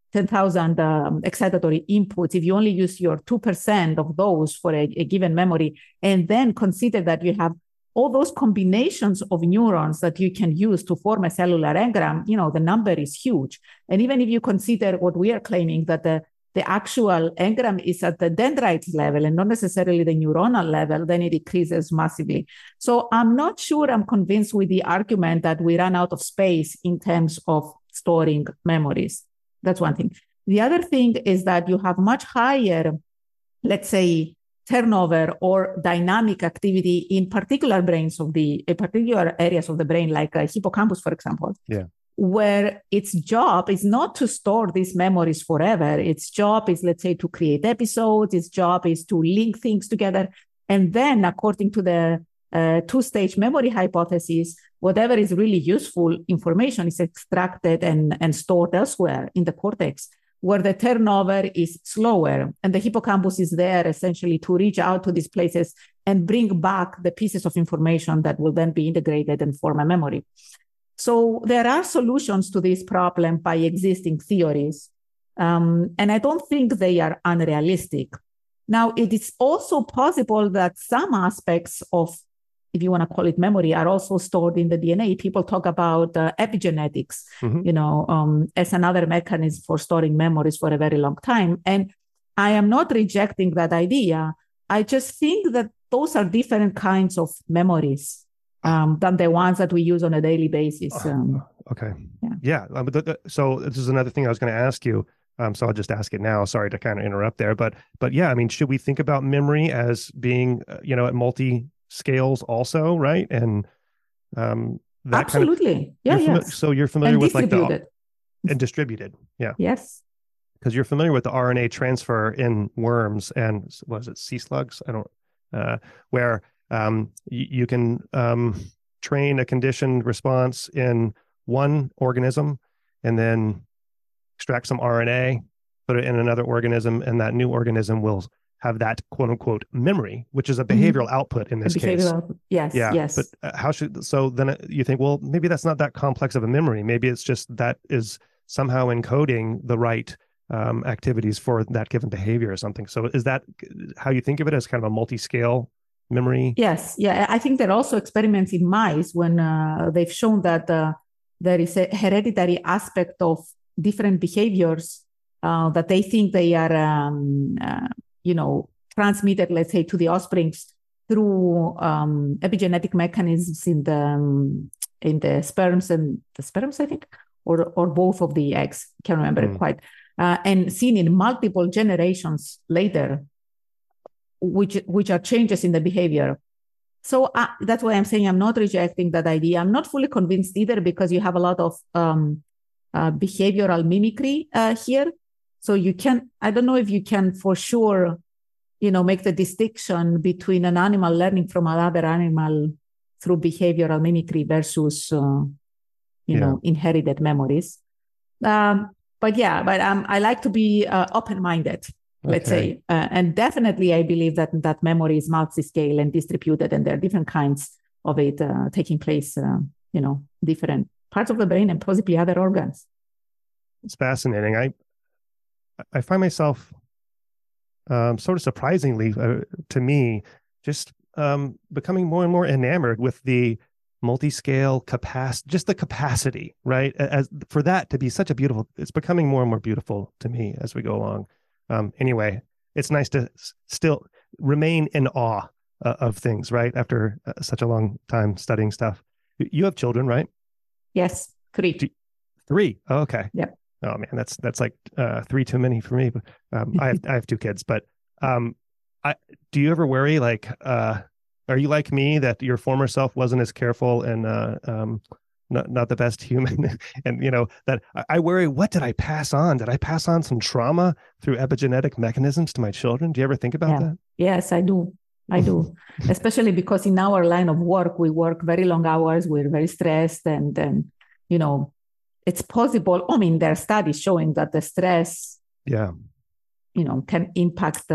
excitatory inputs. If you only use your 2% of those for a given memory, and then consider that you have all those combinations of neurons that you can use to form a cellular engram, the number is huge. And even if you consider what we are claiming, that the actual engram is at the dendrite level and not necessarily the neuronal level, then it decreases massively. So I'm not sure I'm convinced with the argument that we run out of space in terms of storing memories. That's one thing. The other thing is that you have much higher, let's say, turnover or dynamic activity in particular particular areas of the brain, like hippocampus, for example. Yeah. Where its job is not to store these memories forever. Its job is, let's say, to create episodes. Its job is to link things together. And then, according to the two-stage memory hypothesis, whatever is really useful information is extracted and stored elsewhere in the cortex, where the turnover is slower. And the hippocampus is there essentially to reach out to these places and bring back the pieces of information that will then be integrated and form a memory. So there are solutions to this problem by existing theories, and I don't think they are unrealistic. Now, it is also possible that some aspects of, if you want to call it memory, are also stored in the DNA. People talk about epigenetics, as another mechanism for storing memories for a very long time. And I am not rejecting that idea. I just think that those are different kinds of memories than the ones that we use on a daily basis. Okay. Yeah. So this is another thing I was going to ask you. So I'll just ask it now. Sorry to kind of interrupt there, but yeah, I mean, should we think about memory as being, at multi-scales also, right? And that absolutely. So you're familiar with distributed. And distributed. Yeah. Yes. Because you're familiar with the RNA transfer in worms and was it sea slugs? Where you can train a conditioned response in one organism and then extract some RNA, put it in another organism, and that new organism will have that quote unquote memory, which is a behavioral output in this case. Yes. Yeah. Yes. But so then you think, well, maybe that's not that complex of a memory. Maybe it's just that is somehow encoding the right activities for that given behavior or something. So is that how you think of it, as kind of a multi-scale memory? Yes. Yeah. I think there are also experiments in mice when they've shown that there is a hereditary aspect of different behaviors that they think they are, transmitted, let's say, to the offsprings through epigenetic mechanisms in the sperms, I think, or both of the eggs. Can't remember it quite. And seen in multiple generations later, which are changes in the behavior. So that's why I'm saying I'm not rejecting that idea. I'm not fully convinced either, because you have a lot of behavioral mimicry here. So I don't know if you can for sure, make the distinction between an animal learning from another animal through behavioral mimicry versus, inherited memories. But I like to be open-minded, let's say. And definitely I believe that memory is multi-scale and distributed, and there are different kinds of it taking place, different parts of the brain and possibly other organs. It's fascinating. I find myself sort of surprisingly to me, just becoming more and more enamored with the multi-scale capacity, just the capacity, right? As for that to be such a beautiful, it's becoming more and more beautiful to me as we go along. Anyway, it's nice to still remain in awe of things, right? After such a long time studying stuff. You have children, right? Yes, 3. 3. Oh, okay. Yeah. Oh man, that's like 3 too many for me. I have 2 kids, but do you ever worry, like, are you like me, that your former self wasn't as careful and not the best human? And that I worry, what did I pass on? Did I pass on some trauma through epigenetic mechanisms to my children? Do you ever think about that? Yes, I do. Especially because in our line of work, we work very long hours. We're very stressed, and it's possible. I mean, there are studies showing that the stress, can impact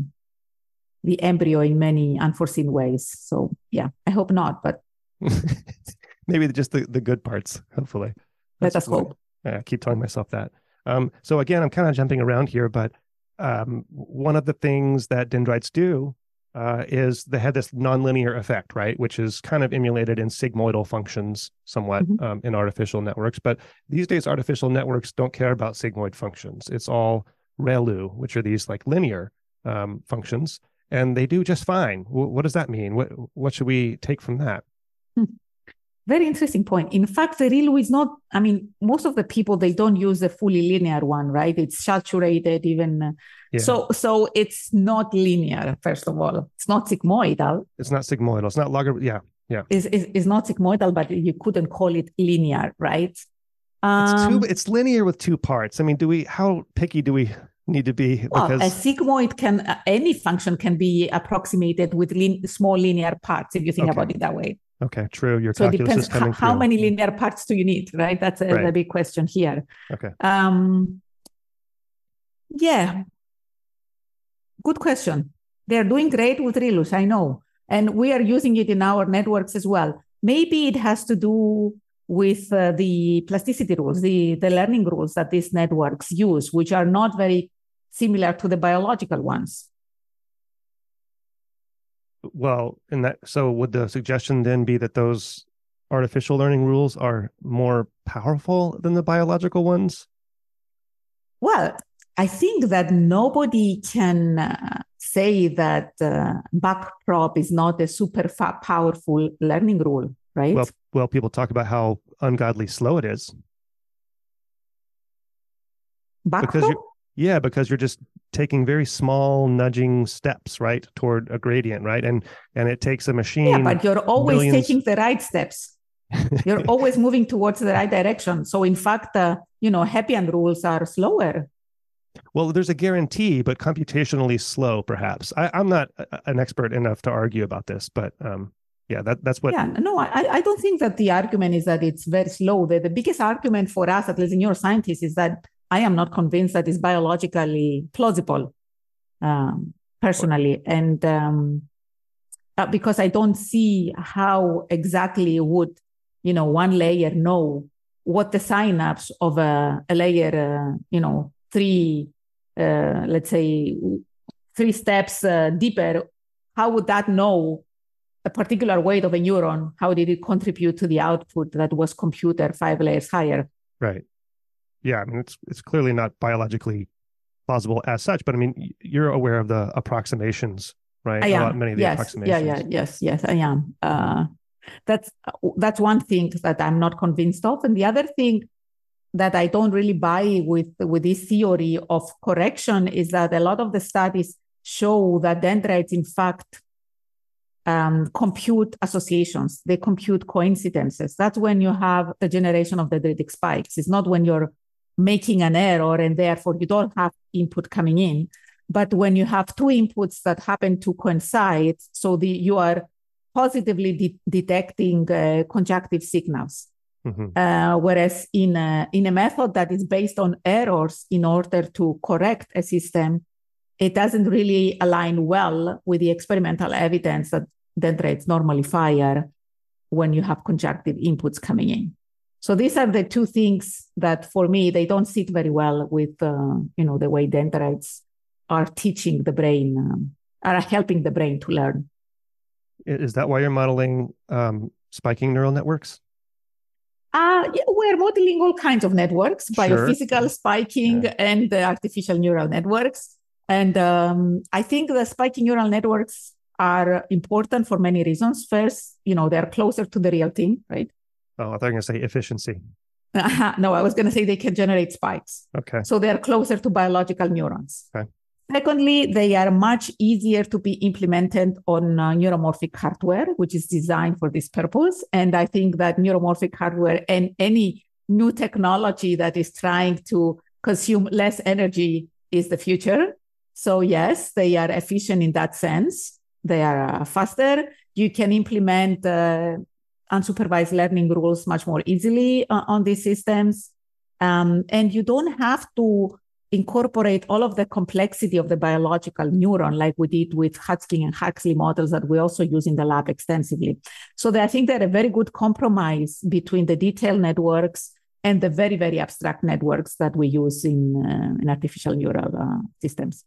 the embryo in many unforeseen ways. So yeah, I hope not, but maybe just the good parts, hopefully. Let us hope. I keep telling myself that. So again, I'm kind of jumping around here, but one of the things that dendrites do is they have this nonlinear effect, right? Which is kind of emulated in sigmoidal functions somewhat in artificial networks. But these days, artificial networks don't care about sigmoid functions. It's all ReLU, which are these like linear functions. And they do just fine. What does that mean? What should we take from that? Very interesting point. In fact, the ReLU is not, most of the people, they don't use the fully linear one, right? It's saturated even. So it's not linear, first of all. It's not sigmoidal. It's not sigmoidal. It's not logarithmic. Yeah. It's not sigmoidal, but you couldn't call it linear, right? It's linear with 2 parts. How picky do we need to be? Well, a sigmoid any function can be approximated with small linear parts, if you think about it that way. Okay, true. Your so it calculus depends is coming how through. many linear parts do you need, right? That's the big question here. Okay. Yeah. Good question. They're doing great with ReLUs, I know. And we are using it in our networks as well. Maybe it has to do with the plasticity rules, the learning rules that these networks use, which are not very similar to the biological ones. Well, so would the suggestion then be that those artificial learning rules are more powerful than the biological ones? Well, I think that nobody can say that backprop is not a super powerful learning rule, right? Well, people talk about how ungodly slow it is. Backprop? Because you're just taking very small nudging steps, right, toward a gradient, right? And it takes a machine. Yeah, but you're always taking the right steps. You're always moving towards the right direction. So in fact, Heppian rules are slower. Well, there's a guarantee, but computationally slow, perhaps. I'm not an expert enough to argue about this, but that's what. Yeah, no, I don't think that the argument is that it's very slow. The biggest argument for us, at least in neuroscientists, is that I am not convinced that it's biologically plausible, personally. And because I don't see how exactly would, one layer know what the synapse of a layer, 3, let's say 3 steps deeper, how would that know a particular weight of a neuron? How did it contribute to the output that was computed 5 layers higher? Right. Yeah, it's clearly not biologically plausible as such, but you're aware of the approximations, right? I am. Many of the approximations. Yes, I am. That's one thing that I'm not convinced of, and the other thing that I don't really buy with this theory of correction is that a lot of the studies show that dendrites, in fact, compute associations. They compute coincidences. That's when you have the generation of dendritic spikes. It's not when you're making an error and therefore you don't have input coming in, but when you have 2 inputs that happen to coincide, so you are positively detecting conjunctive signals. Whereas in a method that is based on errors in order to correct a system, it doesn't really align well with the experimental evidence that dendrites normally fire when you have conjunctive inputs coming in. So these are the 2 things that, for me, they don't sit very well with the way dendrites are teaching the brain, are helping the brain to learn. Is that why you're modeling spiking neural networks? Yeah, we're modeling all kinds of networks, biophysical spiking and artificial neural networks. And I think the spiking neural networks are important for many reasons. First, they're closer to the real thing, right? Oh, I thought you were going to say efficiency. No, I was going to say they can generate spikes. Okay. So they're closer to biological neurons. Okay. Secondly, they are much easier to be implemented on neuromorphic hardware, which is designed for this purpose. And I think that neuromorphic hardware and any new technology that is trying to consume less energy is the future. So yes, they are efficient in that sense. They are faster. You can implement unsupervised learning rules much more easily on these systems. And you don't have to incorporate all of the complexity of the biological neuron like we did with Hutchinson and Huxley models that we also use in the lab extensively. So I think they're a very good compromise between the detailed networks and the very, very abstract networks that we use in artificial neural systems.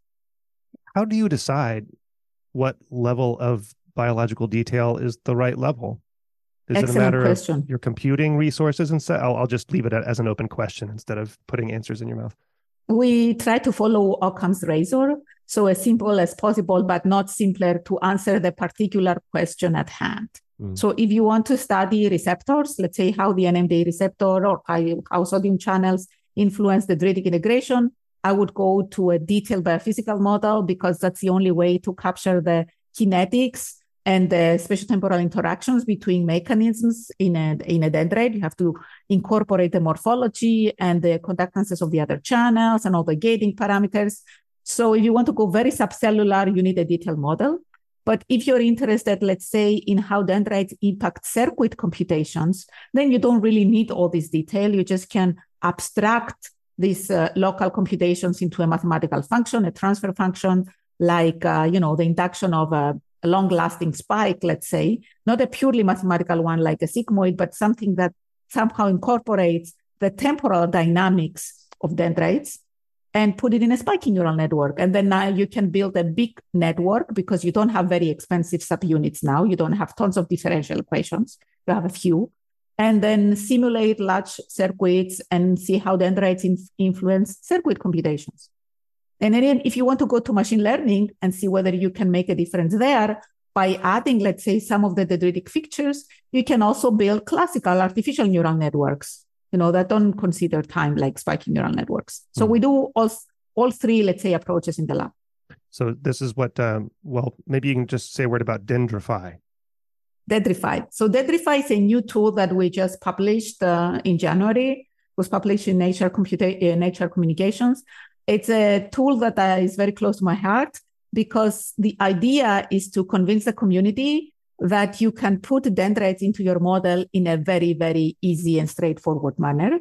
How do you decide what level of biological detail is the right level? Is Excellent it a matter question. of your computing resources instead? I'll just leave it as an open question instead of putting answers in your mouth. We try to follow Occam's razor, so as simple as possible, but not simpler to answer the particular question at hand. So if you want to study receptors, let's say how the NMDA receptor or how sodium channels influence dendritic integration, I would go to a detailed biophysical model because that's the only way to capture the kinetics and the spatiotemporal interactions between mechanisms in a dendrite. You have to incorporate the morphology and the conductances of the other channels and all the gating parameters. So if you want to go very subcellular, you need a detailed model. But if you're interested, let's say, in how dendrites impact circuit computations, then you don't really need all this detail. You just can abstract these local computations into a mathematical function, a transfer function, like, the induction of a long-lasting spike, let's say, not a purely mathematical one like a sigmoid, but something that somehow incorporates the temporal dynamics of dendrites and put it in a spiking neural network. And then now you can build a big network because you don't have very expensive subunits now. You don't have tons of differential equations. You have a few. And then simulate large circuits and see how dendrites influence circuit computations. And then if you want to go to machine learning and see whether you can make a difference there by adding, let's say, some of the dendritic features, you can also build classical artificial neural networks, that don't consider time like spiking neural networks. So we do all three, let's say, approaches in the lab. So this is what, maybe you can just say a word about Dendrify. Dendrify. So Dendrify is a new tool that we just published in January. It was published in Nature Communications. It's a tool that is very close to my heart because the idea is to convince the community that you can put dendrites into your model in a very, very easy and straightforward manner.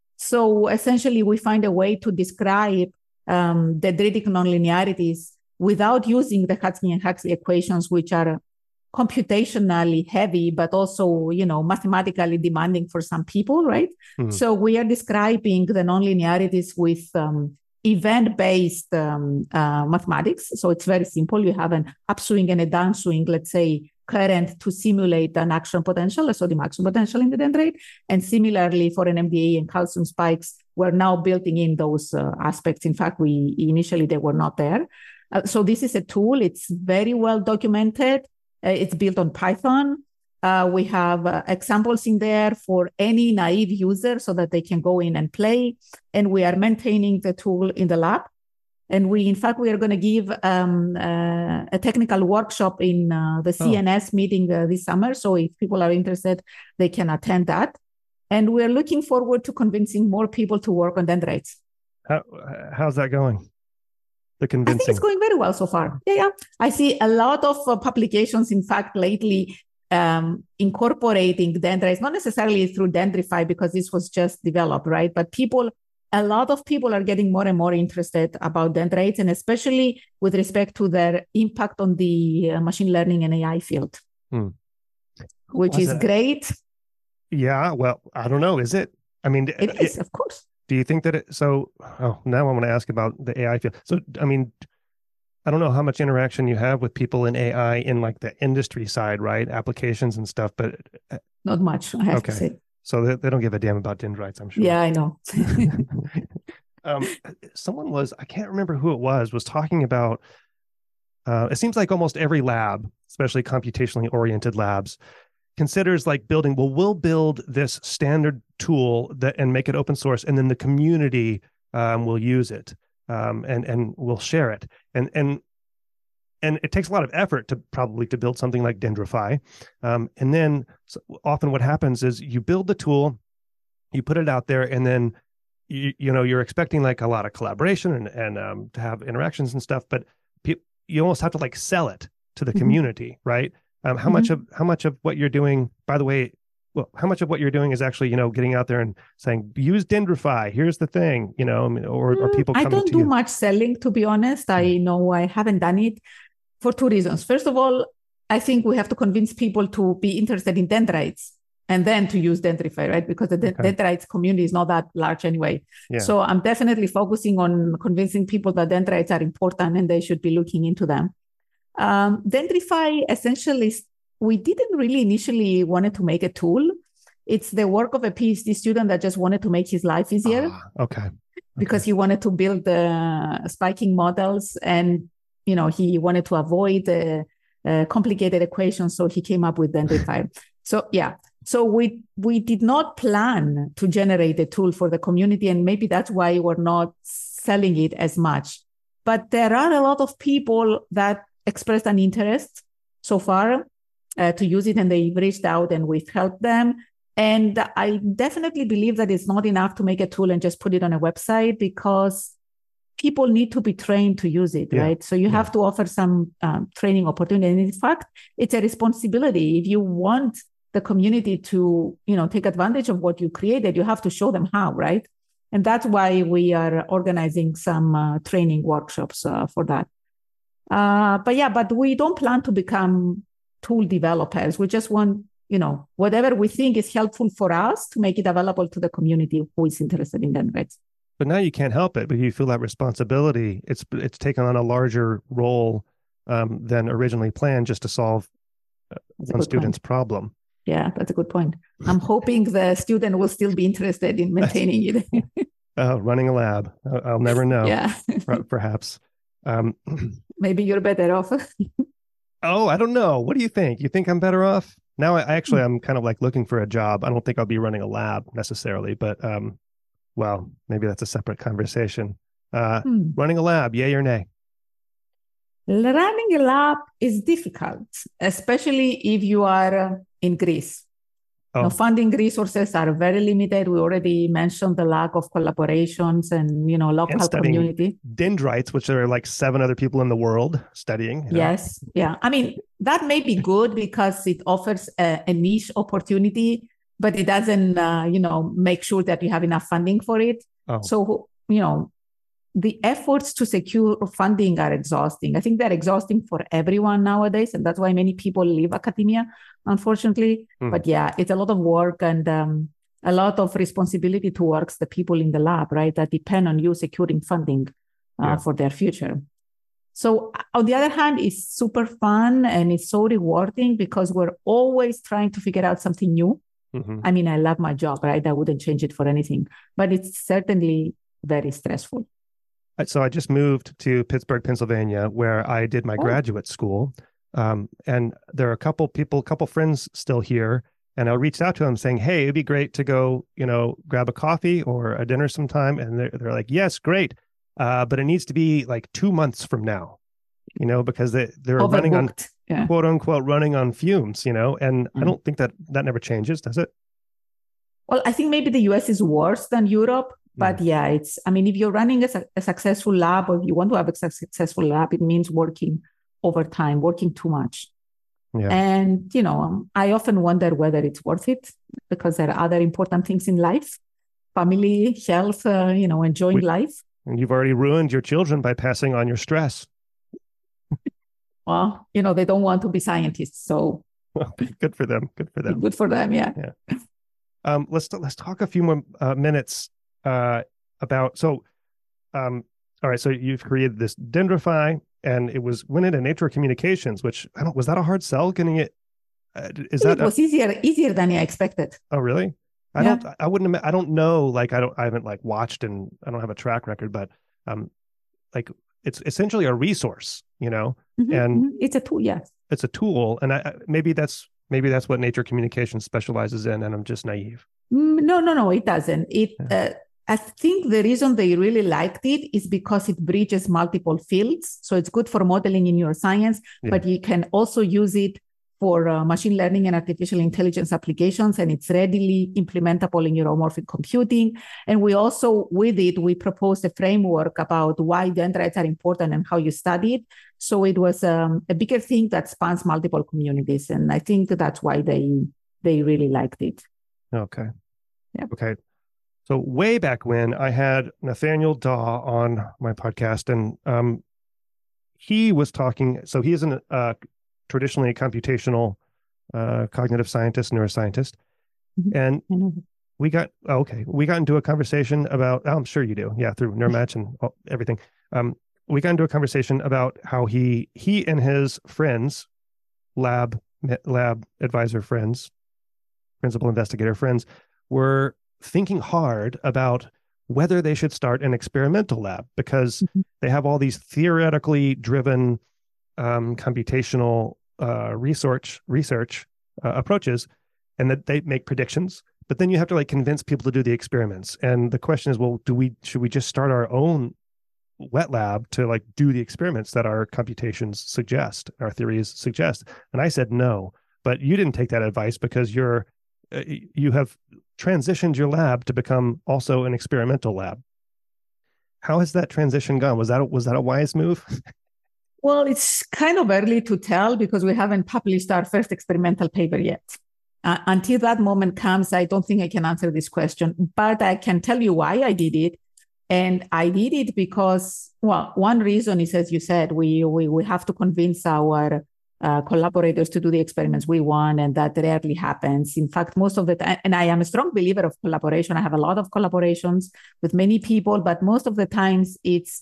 So essentially, we find a way to describe dendritic nonlinearities without using the Hutchinson and Huxley equations, which are computationally heavy, but also, mathematically demanding for some people, right? So we are describing the nonlinearities with event-based mathematics. So it's very simple. You have an upswing and a downswing, let's say, current to simulate an action potential, a sodium action potential in the dendrite. And similarly, for NMDA and calcium spikes, we're now building in those aspects. In fact, initially they were not there. So this is a tool. It's very well documented. It's built on Python. We have examples in there for any naive user so that they can go in and play. And we are maintaining the tool in the lab. And we are going to give a technical workshop in the CNS meeting this summer. So if people are interested, they can attend that. And we're looking forward to convincing more people to work on dendrites. How's that going? The convincing? I think it's going very well so far. Yeah. I see a lot of publications, in fact, lately incorporating dendrites, not necessarily through Dendrify because this was just developed, right? But a lot of people are getting more and more interested about dendrites, and especially with respect to their impact on the machine learning and AI field, which is great. Yeah, well, I don't know. Is it? I mean, it is, of course. Do you think that now I want to ask about the AI field. So, I mean, I don't know how much interaction you have with people in AI in like the industry side, right? Applications and stuff, but Not much, I have to say. So they don't give a damn about dendrites, I'm sure. Yeah, I know. Someone I can't remember who it was talking about, it seems like almost every lab, especially computationally oriented labs, considers like building, well, we'll build this standard tool and make it open source, and then the community will use it and we'll share it. And it takes a lot of effort to build something like Dendrify. And then often what happens is you build the tool, you put it out there, and then you're expecting like a lot of collaboration and to have interactions and stuff, but you almost have to like sell it to the community, right? How much of what you're doing, by the way, how much of what you're doing is actually, getting out there and saying, use Dendrify, here's the thing, or people coming to you? I don't do much selling, to be honest. I know I haven't done it for two reasons. First of all, I think we have to convince people to be interested in dendrites and then to use Dendrify, right? Because the dendrites community is not that large anyway. Yeah. So I'm definitely focusing on convincing people that dendrites are important and they should be looking into them. Dendrify, essentially, we didn't really initially wanted to make a tool. It's the work of a PhD student that just wanted to make his life easier. Because he wanted to build the spiking models, and he wanted to avoid complicated equations, so he came up with Dendrify. So we did not plan to generate a tool for the community, and maybe that's why we're not selling it as much. But there are a lot of people that expressed an interest so far to use it, and they've reached out and we've helped them. And I definitely believe that it's not enough to make a tool and just put it on a website, because people need to be trained to use it, right? So you have to offer some training opportunity. And in fact, it's a responsibility. If you want the community to, take advantage of what you created, you have to show them how, right? And that's why we are organizing some training workshops for that. But we don't plan to become tool developers. We just want, whatever we think is helpful for us to make it available to the community who is interested in dendrites. But now you can't help it, but you feel that responsibility. It's taken on a larger role than originally planned, just to solve one student's problem. Yeah, that's a good point. I'm hoping the student will still be interested in maintaining it. Running a lab. I'll never know. Yeah. Perhaps. Maybe you're better off. Oh, I don't know. What do you think? You think I'm better off? Now, I'm kind of like looking for a job. I don't think I'll be running a lab necessarily, but well, maybe that's a separate conversation. Running a lab, yay or nay? Running a lab is difficult, especially if you are in Greece. Funding resources are very limited. We already mentioned the lack of collaborations and, local community. Dendrites, which there are like 7 other people in the world studying. Yes. Yeah. I mean, that may be good because it offers a niche opportunity, but it doesn't, make sure that you have enough funding for it. So, the efforts to secure funding are exhausting. I think they're exhausting for everyone nowadays, and that's why many people leave academia, unfortunately. But yeah, it's a lot of work and a lot of responsibility towards the people in the lab, right, that depend on you securing funding for their future. So on the other hand, it's super fun and it's so rewarding because we're always trying to figure out something new. I mean, I love my job, right? I wouldn't change it for anything, but it's certainly very stressful. So I just moved to Pittsburgh, Pennsylvania, where I did my graduate school. And there are a couple friends still here. And I reached out to them saying, hey, it'd be great to go, grab a coffee or a dinner sometime. And they're like, yes, great. But it needs to be like 2 months from now, because they're running on, quote unquote, running on fumes, and I don't think that never changes, does it? Well, I think maybe the US is worse than Europe. But if you're running a successful lab, or if you want to have a successful lab, it means working overtime, working too much. Yeah. And, I often wonder whether it's worth it because there are other important things in life, family, health, enjoying life. And you've already ruined your children by passing on your stress. Well, they don't want to be scientists. So well, good for them. Good for them. Good for them. Yeah. Let's talk a few more minutes about, all right, so you've created this Dendrify, and it went into Nature Communications, which was that a hard sell getting it? It was easier than I expected. Oh, really? I don't know. Like, I haven't like watched, and I don't have a track record, but like it's essentially a resource, and it's a tool. Yes. It's a tool. And maybe that's what Nature Communications specializes in. And I'm just naive. No, it doesn't. I think the reason they really liked it is because it bridges multiple fields. So it's good for modeling in neuroscience, but you can also use it for machine learning and artificial intelligence applications, and it's readily implementable in neuromorphic computing. And we also, with it, we proposed a framework about why dendrites are important and how you study it. So it was a bigger thing that spans multiple communities. And I think that's why they really liked it. Okay. Yeah. Okay. So way back when, I had Nathaniel Daw on my podcast, and he was talking. So he is traditionally a computational cognitive scientist, neuroscientist, and we got into a conversation about. I'm sure you do, through NeurMatch and everything. We got into a conversation about how he and his friends, lab advisor friends, principal investigator friends, were thinking hard about whether they should start an experimental lab, because they have all these theoretically driven computational research approaches, and that they make predictions, but then you have to like convince people to do the experiments. And the question is, well, should we just start our own wet lab to like do the experiments that our computations suggest, our theories suggest? And I said no, but you didn't take that advice, because you have transitioned your lab to become also an experimental lab. How has that transition gone? Was that a wise move? Well, it's kind of early to tell, because we haven't published our first experimental paper yet. Until that moment comes, I don't think I can answer this question, but I can tell you why I did it. And I did it because, well, one reason is, as you said, we have to convince our collaborators to do the experiments we want, and that rarely happens. In fact, most of the time, and I am a strong believer of collaboration. I have a lot of collaborations with many people, but most of the times it's,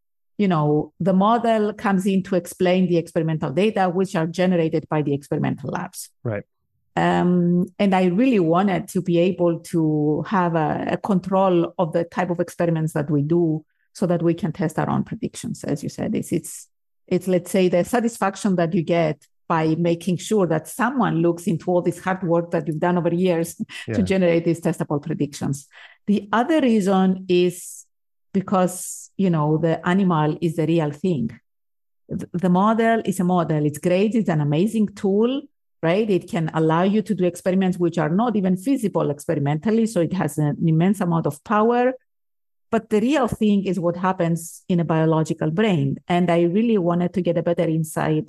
the model comes in to explain the experimental data, which are generated by the experimental labs. Right. And I really wanted to be able to have a control of the type of experiments that we do, so that we can test our own predictions. As you said, it's let's say the satisfaction that you get by making sure that someone looks into all this hard work that you've done over years to generate these testable predictions. The other reason is because, the animal is the real thing. The model is a model. It's great. It's an amazing tool, right? It can allow you to do experiments which are not even feasible experimentally. So it has an immense amount of power. But the real thing is what happens in a biological brain. And I really wanted to get a better insight,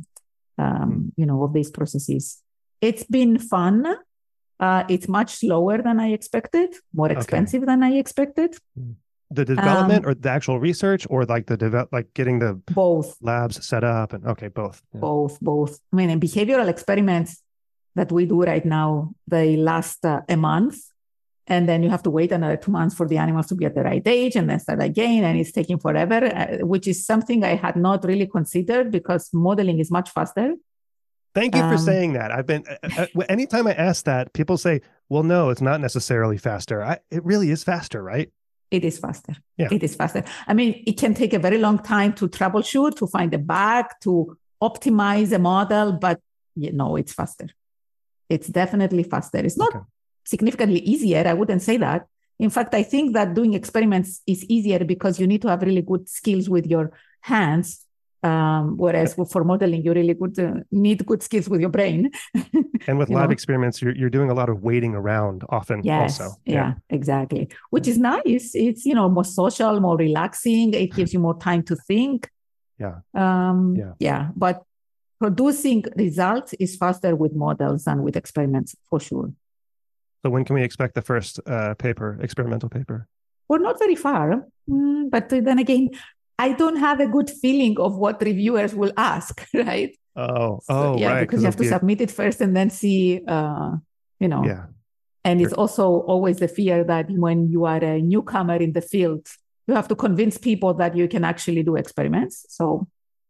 of these processes. It's been fun. It's much slower than I expected, more expensive than I expected. The development or the actual research, or like getting the both labs set up, and both. Yeah. Both. I mean, in behavioral experiments that we do right now, they last a month, and then you have to wait another 2 months for the animals to be at the right age, and then start again, and it's taking forever, which is something I had not really considered, because modeling is much faster. Thank you for saying that. I've been anytime I ask that, people say, "Well, no, it's not necessarily faster." It really is faster, right? It is faster. Yeah. It is faster. I mean, it can take a very long time to troubleshoot, to find a bug, to optimize a model, but it's faster. It's definitely faster. It's not significantly easier. I wouldn't say that. In fact, I think that doing experiments is easier because you need to have really good skills with your hands. Whereas for modeling, you really need good skills with your brain. And with lab experiments, you're doing a lot of waiting around often. Yes, also. Yeah, exactly. Which is nice. It's, more social, more relaxing. It gives you more time to think. Yeah. But producing results is faster with models than with experiments, for sure. So when can we expect the first experimental paper? We're not very far. But then again, I don't have a good feeling of what reviewers will ask, right? Right. Because you have to submit it first and then see, Yeah. And it's also always the fear that when you are a newcomer in the field, you have to convince people that you can actually do experiments. So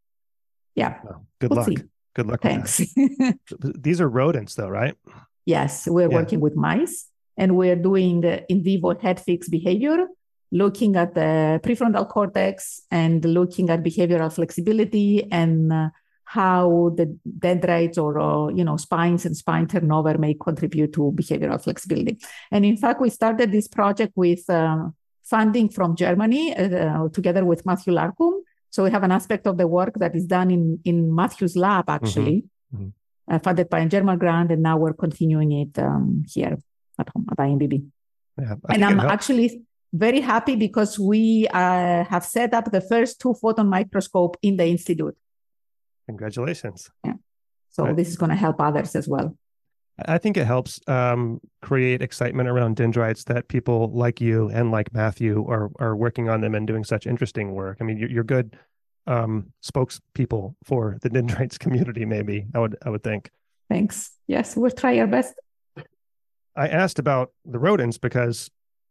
Yeah. Oh, good We'll luck. see. Good luck Thanks. with that. These are rodents, though, right? Yes, we're working with mice, and we're doing in vivo head fix behavior, looking at the prefrontal cortex and looking at behavioral flexibility and how the dendrites or spines and spine turnover may contribute to behavioral flexibility. And in fact, we started this project with funding from Germany together with Matthew Larkum. So we have an aspect of the work that is done in Matthew's lab, actually. Mm-hmm. Funded by a German grant, and now we're continuing it here at home at IMBB. Yeah, and I'm actually very happy because we have set up the first 2-photon microscope in the institute. Congratulations. Yeah. So this is going to help others as well. I think it helps create excitement around dendrites that people like you and like Matthew are working on them and doing such interesting work. I mean, you're good spokespeople for the dendrites community, maybe, I would think. Thanks. Yes, we'll try our best. I asked about the rodents because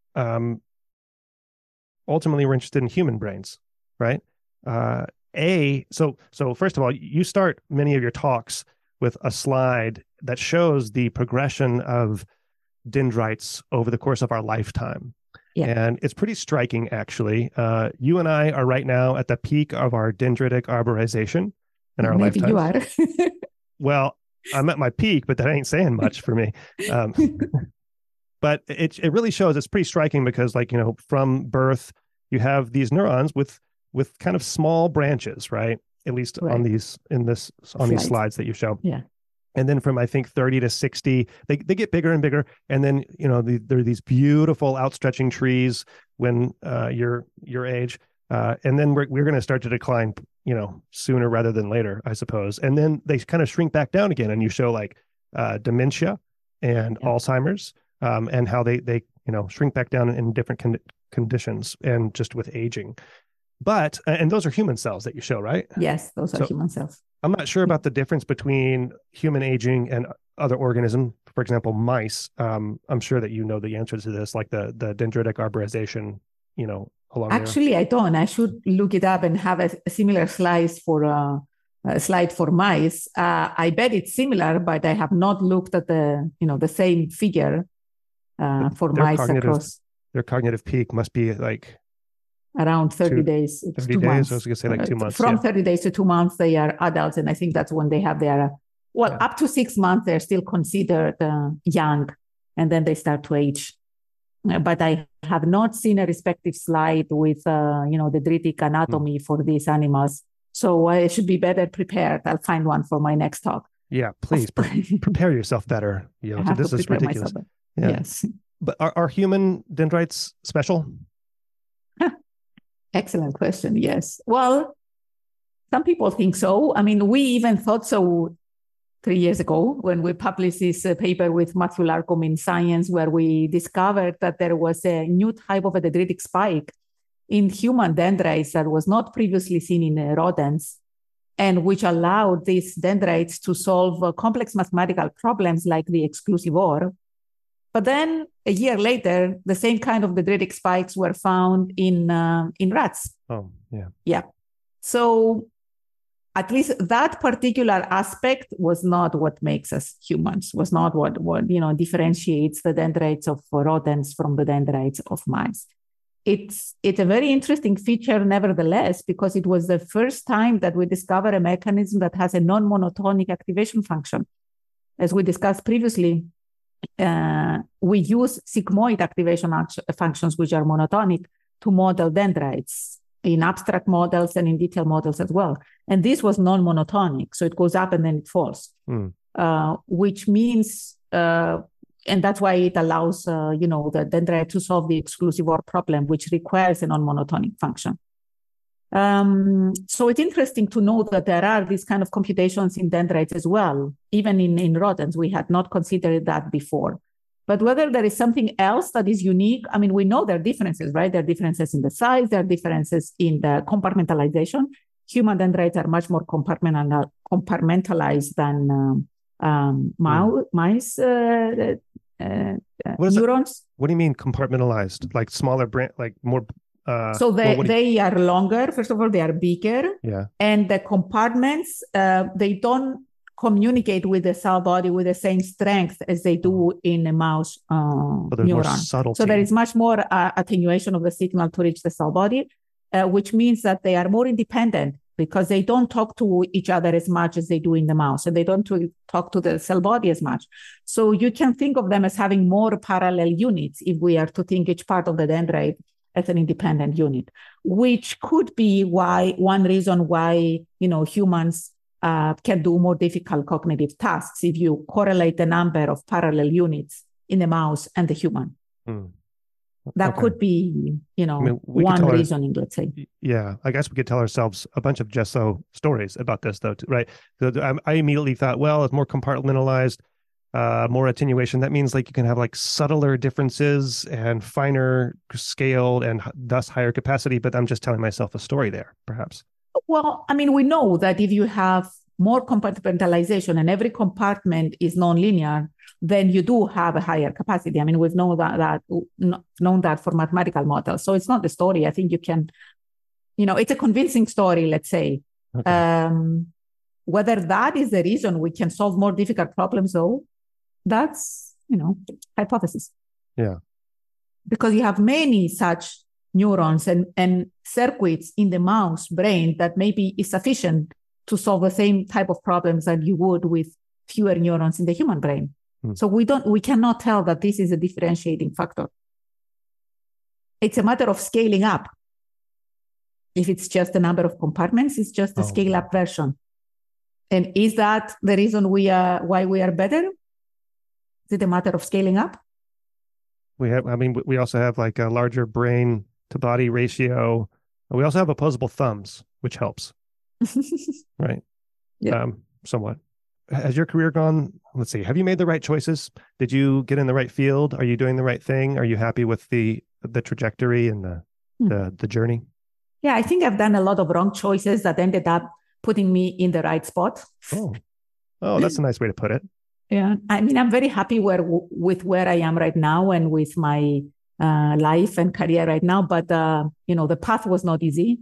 ultimately we're interested in human brains, right? So first of all, you start many of your talks with a slide that shows the progression of dendrites over the course of our lifetime. Yeah. And it's pretty striking, actually. You and I are right now at the peak of our dendritic arborization in our lifetime. Maybe you are. Well, I'm at my peak, but that ain't saying much for me. But it really shows. It's pretty striking because, from birth, you have these neurons with kind of small branches, right? At least on these slides that you show. Yeah. And then from, I think, 30 to 60, they get bigger and bigger. And then, there are these beautiful outstretching trees when you're your age. And then we're going to start to decline, sooner rather than later, I suppose. And then they kind of shrink back down again. And you show dementia and Alzheimer's and how they shrink back down in different conditions and just with aging. But, and those are human cells that you show, right? Yes, those are human cells. I'm not sure about the difference between human aging and other organisms. For example, mice. I'm sure that you know the answer to this, like the dendritic arborization, along Actually, I don't. I should look it up and have a similar slide for mice. I bet it's similar, but I have not looked at the same figure for mice across. Their cognitive peak must be around 30 days. 30 days? Months. I was going to say 2 months. From 30 days to 2 months, they are adults. And I think that's when they have their, up to 6 months, they're still considered young. And then they start to age. But I have not seen a respective slide with, the dendritic anatomy for these animals. So I should be better prepared. I'll find one for my next talk. Yeah, please prepare yourself better. This is ridiculous. Yeah. Yes. But are human dendrites special? Excellent question. Yes. Well, some people think so. I mean, we even thought so 3 years ago when we published this paper with Matthew Larkum in Science, where we discovered that there was a new type of a dendritic spike in human dendrites that was not previously seen in rodents, and which allowed these dendrites to solve complex mathematical problems like the exclusive OR. But then a year later, the same kind of dendritic spikes were found in rats. Oh, yeah. Yeah. So at least that particular aspect was not what makes us humans, was not what differentiates the dendrites of rodents from the dendrites of mice. It's a very interesting feature, nevertheless, because it was the first time that we discovered a mechanism that has a non-monotonic activation function. As we discussed previously, we use sigmoid activation functions, which are monotonic, to model dendrites in abstract models and in detailed models as well. And this was non-monotonic, so it goes up and then it falls, which means, and that's why it allows, the dendrite to solve the exclusive OR problem, which requires a non-monotonic function. So it's interesting to know that there are these kind of computations in dendrites as well. Even in rodents, we had not considered that before. But whether there is something else that is unique, I mean, we know there are differences, right? There are differences in the size, there are differences in the compartmentalization. Human dendrites are much more compartmentalized than mice neurons. What do you mean compartmentalized? Like smaller, more So they are longer. First of all, they are bigger. Yeah. And the compartments, they don't communicate with the cell body with the same strength as they do in a mouse neuron. So there is much more attenuation of the signal to reach the cell body, which means that they are more independent because they don't talk to each other as much as they do in the mouse, and they don't talk to the cell body as much. So you can think of them as having more parallel units if we are to think each part of the dendrite as an independent unit, which could be one reason why humans can do more difficult cognitive tasks if you correlate the number of parallel units in the mouse and the human. That could be, one reasoning, let's say. Yeah, I guess we could tell ourselves a bunch of gesso stories about this, though, right? So I immediately thought, well, it's more compartmentalized, more attenuation. That means like you can have like subtler differences and finer scaled and thus higher capacity. But I'm just telling myself a story there, perhaps. Well, I mean, we know that if you have more compartmentalization and every compartment is nonlinear, then you do have a higher capacity. I mean, we've known that for mathematical models. So it's not the story. I think you can, it's a convincing story, let's say. Okay. Whether that is the reason we can solve more difficult problems, though, that's, hypothesis. Yeah. Because you have many such neurons and circuits in the mouse brain that maybe is sufficient to solve the same type of problems that you would with fewer neurons in the human brain. So we cannot tell that this is a differentiating factor. It's a matter of scaling up. If it's just the number of compartments, it's just a scale up version. And is that the reason why we are better? Is it a matter of scaling up? We also have like a larger brain to body ratio. We also have opposable thumbs, which helps. Right. Yeah. Somewhat. Has your career gone, let's see, have you made the right choices? Did you get in the right field? Are you doing the right thing? Are you happy with the trajectory and the journey? Yeah, I think I've done a lot of wrong choices that ended up putting me in the right spot. Oh, that's a nice way to put it. Yeah. I mean, I'm very happy with where I am right now and with my life and career right now. But, the path was not easy.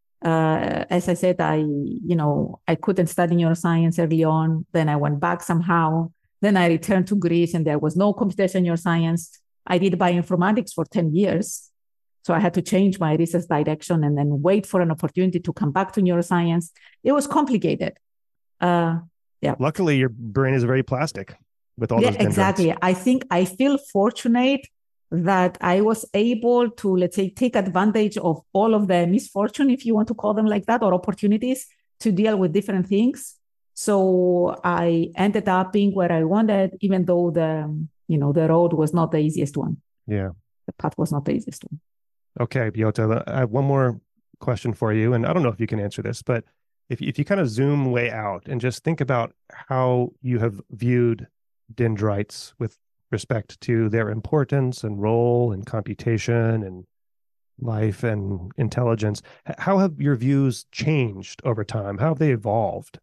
As I said, I couldn't study neuroscience early on. Then I went back somehow. Then I returned to Greece and there was no computational neuroscience. I did bioinformatics for 10 years. So I had to change my research direction and then wait for an opportunity to come back to neuroscience. It was complicated. Yeah. Luckily, your brain is very plastic with all those dendrites. Exactly. I think I feel fortunate that I was able to, let's say, take advantage of all of the misfortune, if you want to call them like that, or opportunities to deal with different things. So I ended up being where I wanted, even though the road was not the easiest one. Yeah. The path was not the easiest one. Okay, Yota, I have one more question for you. And I don't know if you can answer this, but if you kind of zoom way out and just think about how you have viewed dendrites with respect to their importance and role in computation and life and intelligence, how have your views changed over time? How have they evolved?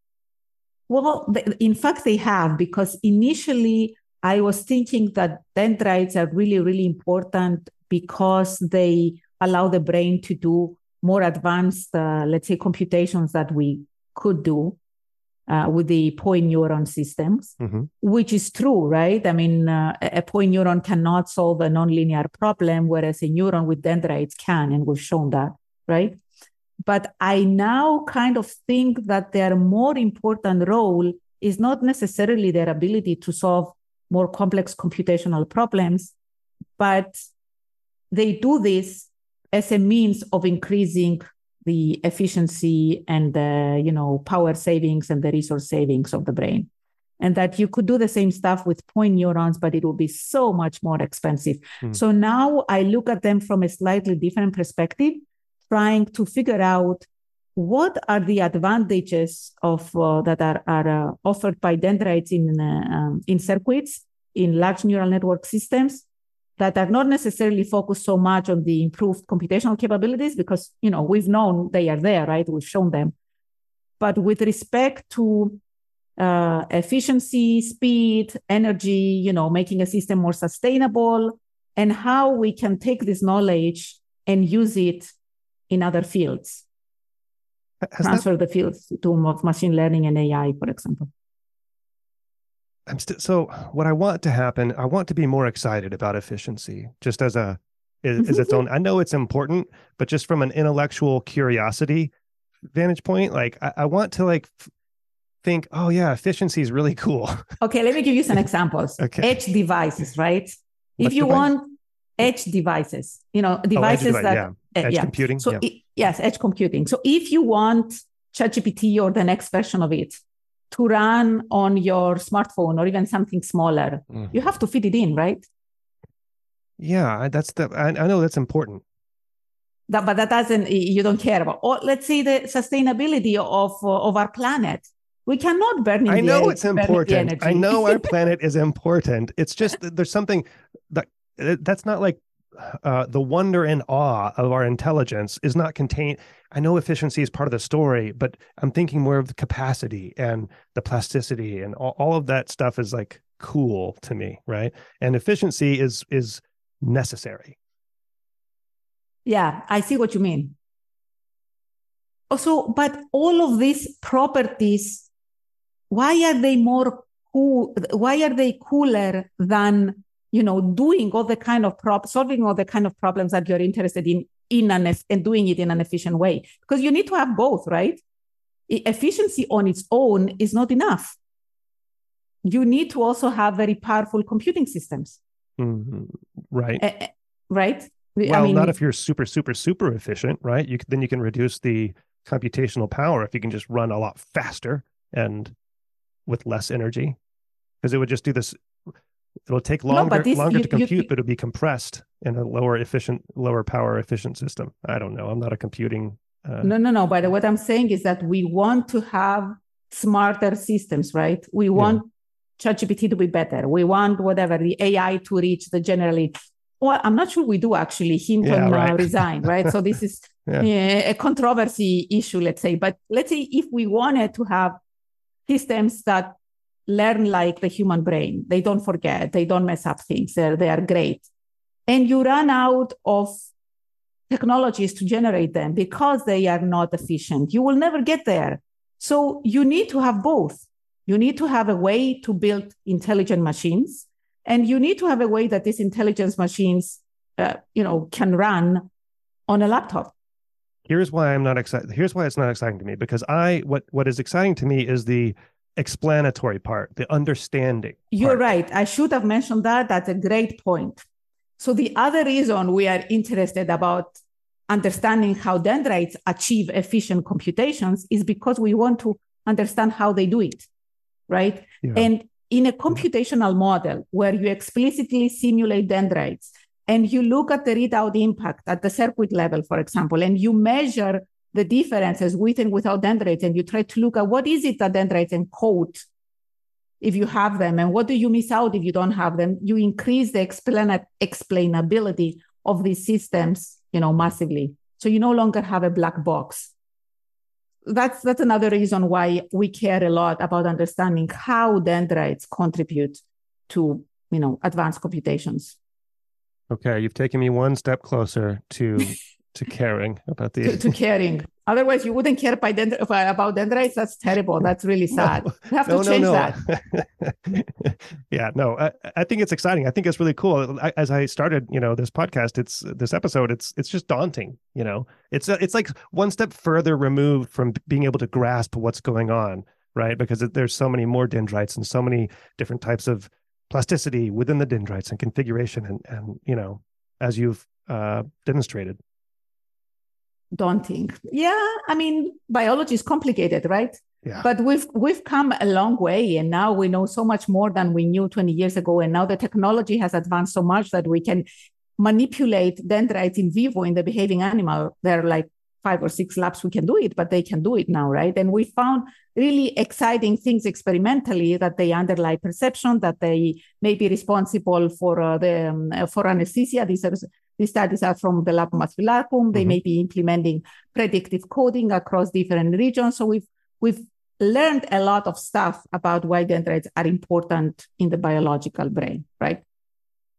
Well, in fact, they have, because initially I was thinking that dendrites are really, really important because they allow the brain to do more advanced, let's say, computations that we could do with the point neuron systems, which is true, right? I mean, a point neuron cannot solve a nonlinear problem, whereas a neuron with dendrites can, and we've shown that, right? But I now kind of think that their more important role is not necessarily their ability to solve more complex computational problems, but they do this as a means of increasing the efficiency and the power savings and the resource savings of the brain. And that you could do the same stuff with point neurons, but it will be so much more expensive. So now I look at them from a slightly different perspective, trying to figure out what are the advantages of that are offered by dendrites in circuits, in large neural network systems, that are not necessarily focused so much on the improved computational capabilities, because, we've known they are there, right? We've shown them. But with respect to efficiency, speed, energy, making a system more sustainable, and how we can take this knowledge and use it in other fields. Transfer the fields to machine learning and AI, for example. So what I want to happen, I want to be more excited about efficiency, just as its own. I know it's important, but just from an intellectual curiosity vantage point, like I want to like think, oh yeah, efficiency is really cool. Okay, let me give you some examples. Okay. Edge devices, right? If you want edge devices, devices edge computing. So yes, edge computing. So if you want ChatGPT or the next version of it to run on your smartphone or even something smaller, you have to fit it in, right? Yeah, I know that's important. But that doesn't, you don't care about. Or let's say the sustainability of our planet. We cannot burn in I know it's important. I know our planet is important. It's just there's something that's not like the wonder and awe of our intelligence is not contained. I know efficiency is part of the story, but I'm thinking more of the capacity and the plasticity and all of that stuff is like cool to me, right? And efficiency is necessary. Yeah, I see what you mean. Also, but all of these properties, why are they more cool? Why are they cooler than doing all the kind of solving all the kind of problems that you're interested in and doing it in an efficient way? Because you need to have both, right? Efficiency on its own is not enough. You need to also have very powerful computing systems. Mm-hmm. Right. Right. Well, not if you're super, super, super efficient, right? Then you can reduce the computational power if you can just run a lot faster and with less energy, because it would just do this. It'll take longer to compute, but it'll be compressed in a lower power efficient system. I don't know. I'm not a computing. No. But what I'm saying is that we want to have smarter systems, right? We want ChatGPT to be better. We want whatever, the AI to reach the generally. Well, I'm not sure we do actually. Hinton resigned, right? So this is a controversy issue, let's say. But let's say if we wanted to have systems that learn like the human brain, they don't forget, they don't mess up things, they are great. And you run out of technologies to generate them because they are not efficient. You will never get there. So you need to have both. You need to have a way to build intelligent machines. And you need to have a way that these intelligence machines, can run on a laptop. Here's why I'm not excited. Here's why it's not exciting to me, because what is exciting to me is the explanatory part, the understanding. You're right. I should have mentioned that. That's a great point. So the other reason we are interested about understanding how dendrites achieve efficient computations is because we want to understand how they do it, right? Yeah. And in a computational model where you explicitly simulate dendrites and you look at the readout impact at the circuit level, for example, and you measure the differences with and without dendrites, and you try to look at what is it that dendrites encode if you have them, and what do you miss out if you don't have them, you increase the explainability of these systems, massively. So you no longer have a black box. That's another reason why we care a lot about understanding how dendrites contribute to, advanced computations. Okay, you've taken me one step closer to caring about the to caring. Otherwise, you wouldn't care about dendrites. That's terrible. That's really sad. You have to change that. Yeah, no. I think it's exciting. I think it's really cool. As I started, this podcast, this episode, it's just daunting. It's like one step further removed from being able to grasp what's going on, right? Because there's so many more dendrites and so many different types of plasticity within the dendrites and configuration, and as you've demonstrated. Daunting. Yeah, biology is complicated, right? Yeah. But we've come a long way, and now we know so much more than we knew 20 years ago. And now the technology has advanced so much that we can manipulate dendrites in vivo in the behaving animal. There are like 5 or 6 labs we can do it, but they can do it now, right? And we found really exciting things experimentally, that they underlie perception, that they may be responsible for for anesthesia. These studies are from the Lab Masculacum. They may be implementing predictive coding across different regions. So we've learned a lot of stuff about why dendrites are important in the biological brain, right?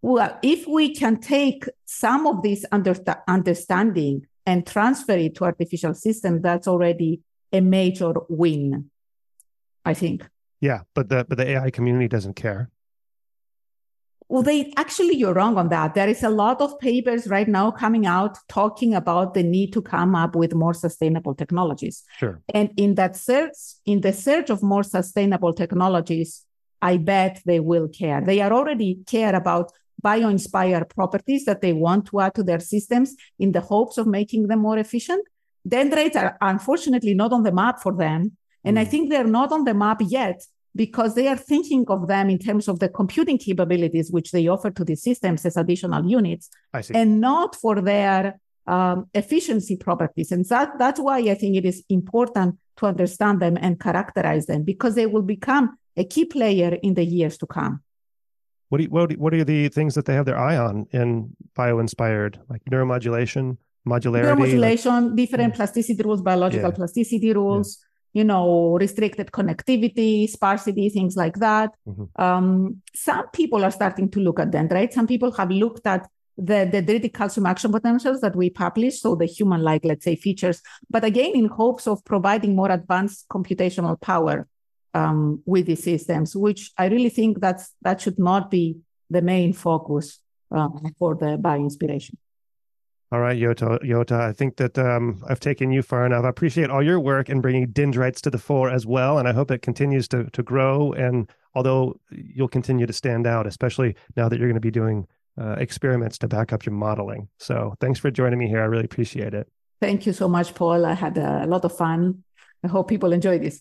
Well, if we can take some of this understanding and transfer it to artificial systems, that's already a major win, I think. Yeah, but the AI community doesn't care. Well, you're wrong on that. There is a lot of papers right now coming out talking about the need to come up with more sustainable technologies. Sure. And in the search of more sustainable technologies, I bet they will care. They are already care about bio-inspired properties that they want to add to their systems in the hopes of making them more efficient. Dendrites are unfortunately not on the map for them. And I think they're not on the map yet because they are thinking of them in terms of the computing capabilities which they offer to the systems as additional units, and not for their efficiency properties. And that's why I think it is important to understand them and characterize them, because they will become a key player in the years to come. What are the things that they have their eye on in bio-inspired, like neuromodulation, modularity? Neuromodulation, different plasticity rules, biological plasticity rules, restricted connectivity, sparsity, things like that. Some people are starting to look at dendrites. Some people have looked at the dendritic calcium action potentials that we published, so the human-like, let's say, features, but again, in hopes of providing more advanced computational power with these systems, which I really think that should not be the main focus for the bio-inspiration. All right, Jutta, I think that I've taken you far enough. I appreciate all your work in bringing dendrites to the fore as well, and I hope it continues to grow. And although you'll continue to stand out, especially now that you're going to be doing experiments to back up your modeling. So thanks for joining me here. I really appreciate it. Thank you so much, Paul. I had a lot of fun. I hope people enjoy this.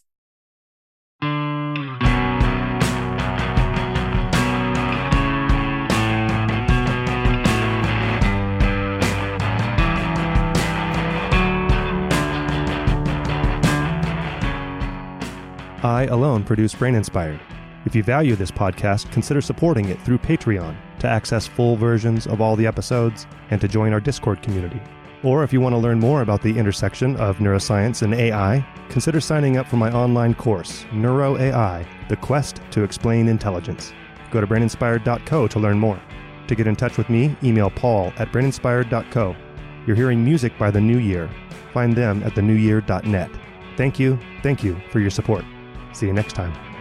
I alone produce Brain Inspired. If you value this podcast, consider supporting it through Patreon to access full versions of all the episodes and to join our Discord community. Or if you want to learn more about the intersection of neuroscience and AI, consider signing up for my online course, Neuro AI, The Quest to Explain Intelligence. Go to braininspired.co to learn more. To get in touch with me, email paul@braininspired.co. You're hearing music by The New Year. Find them at thenewyear.net. Thank you for your support. See you next time.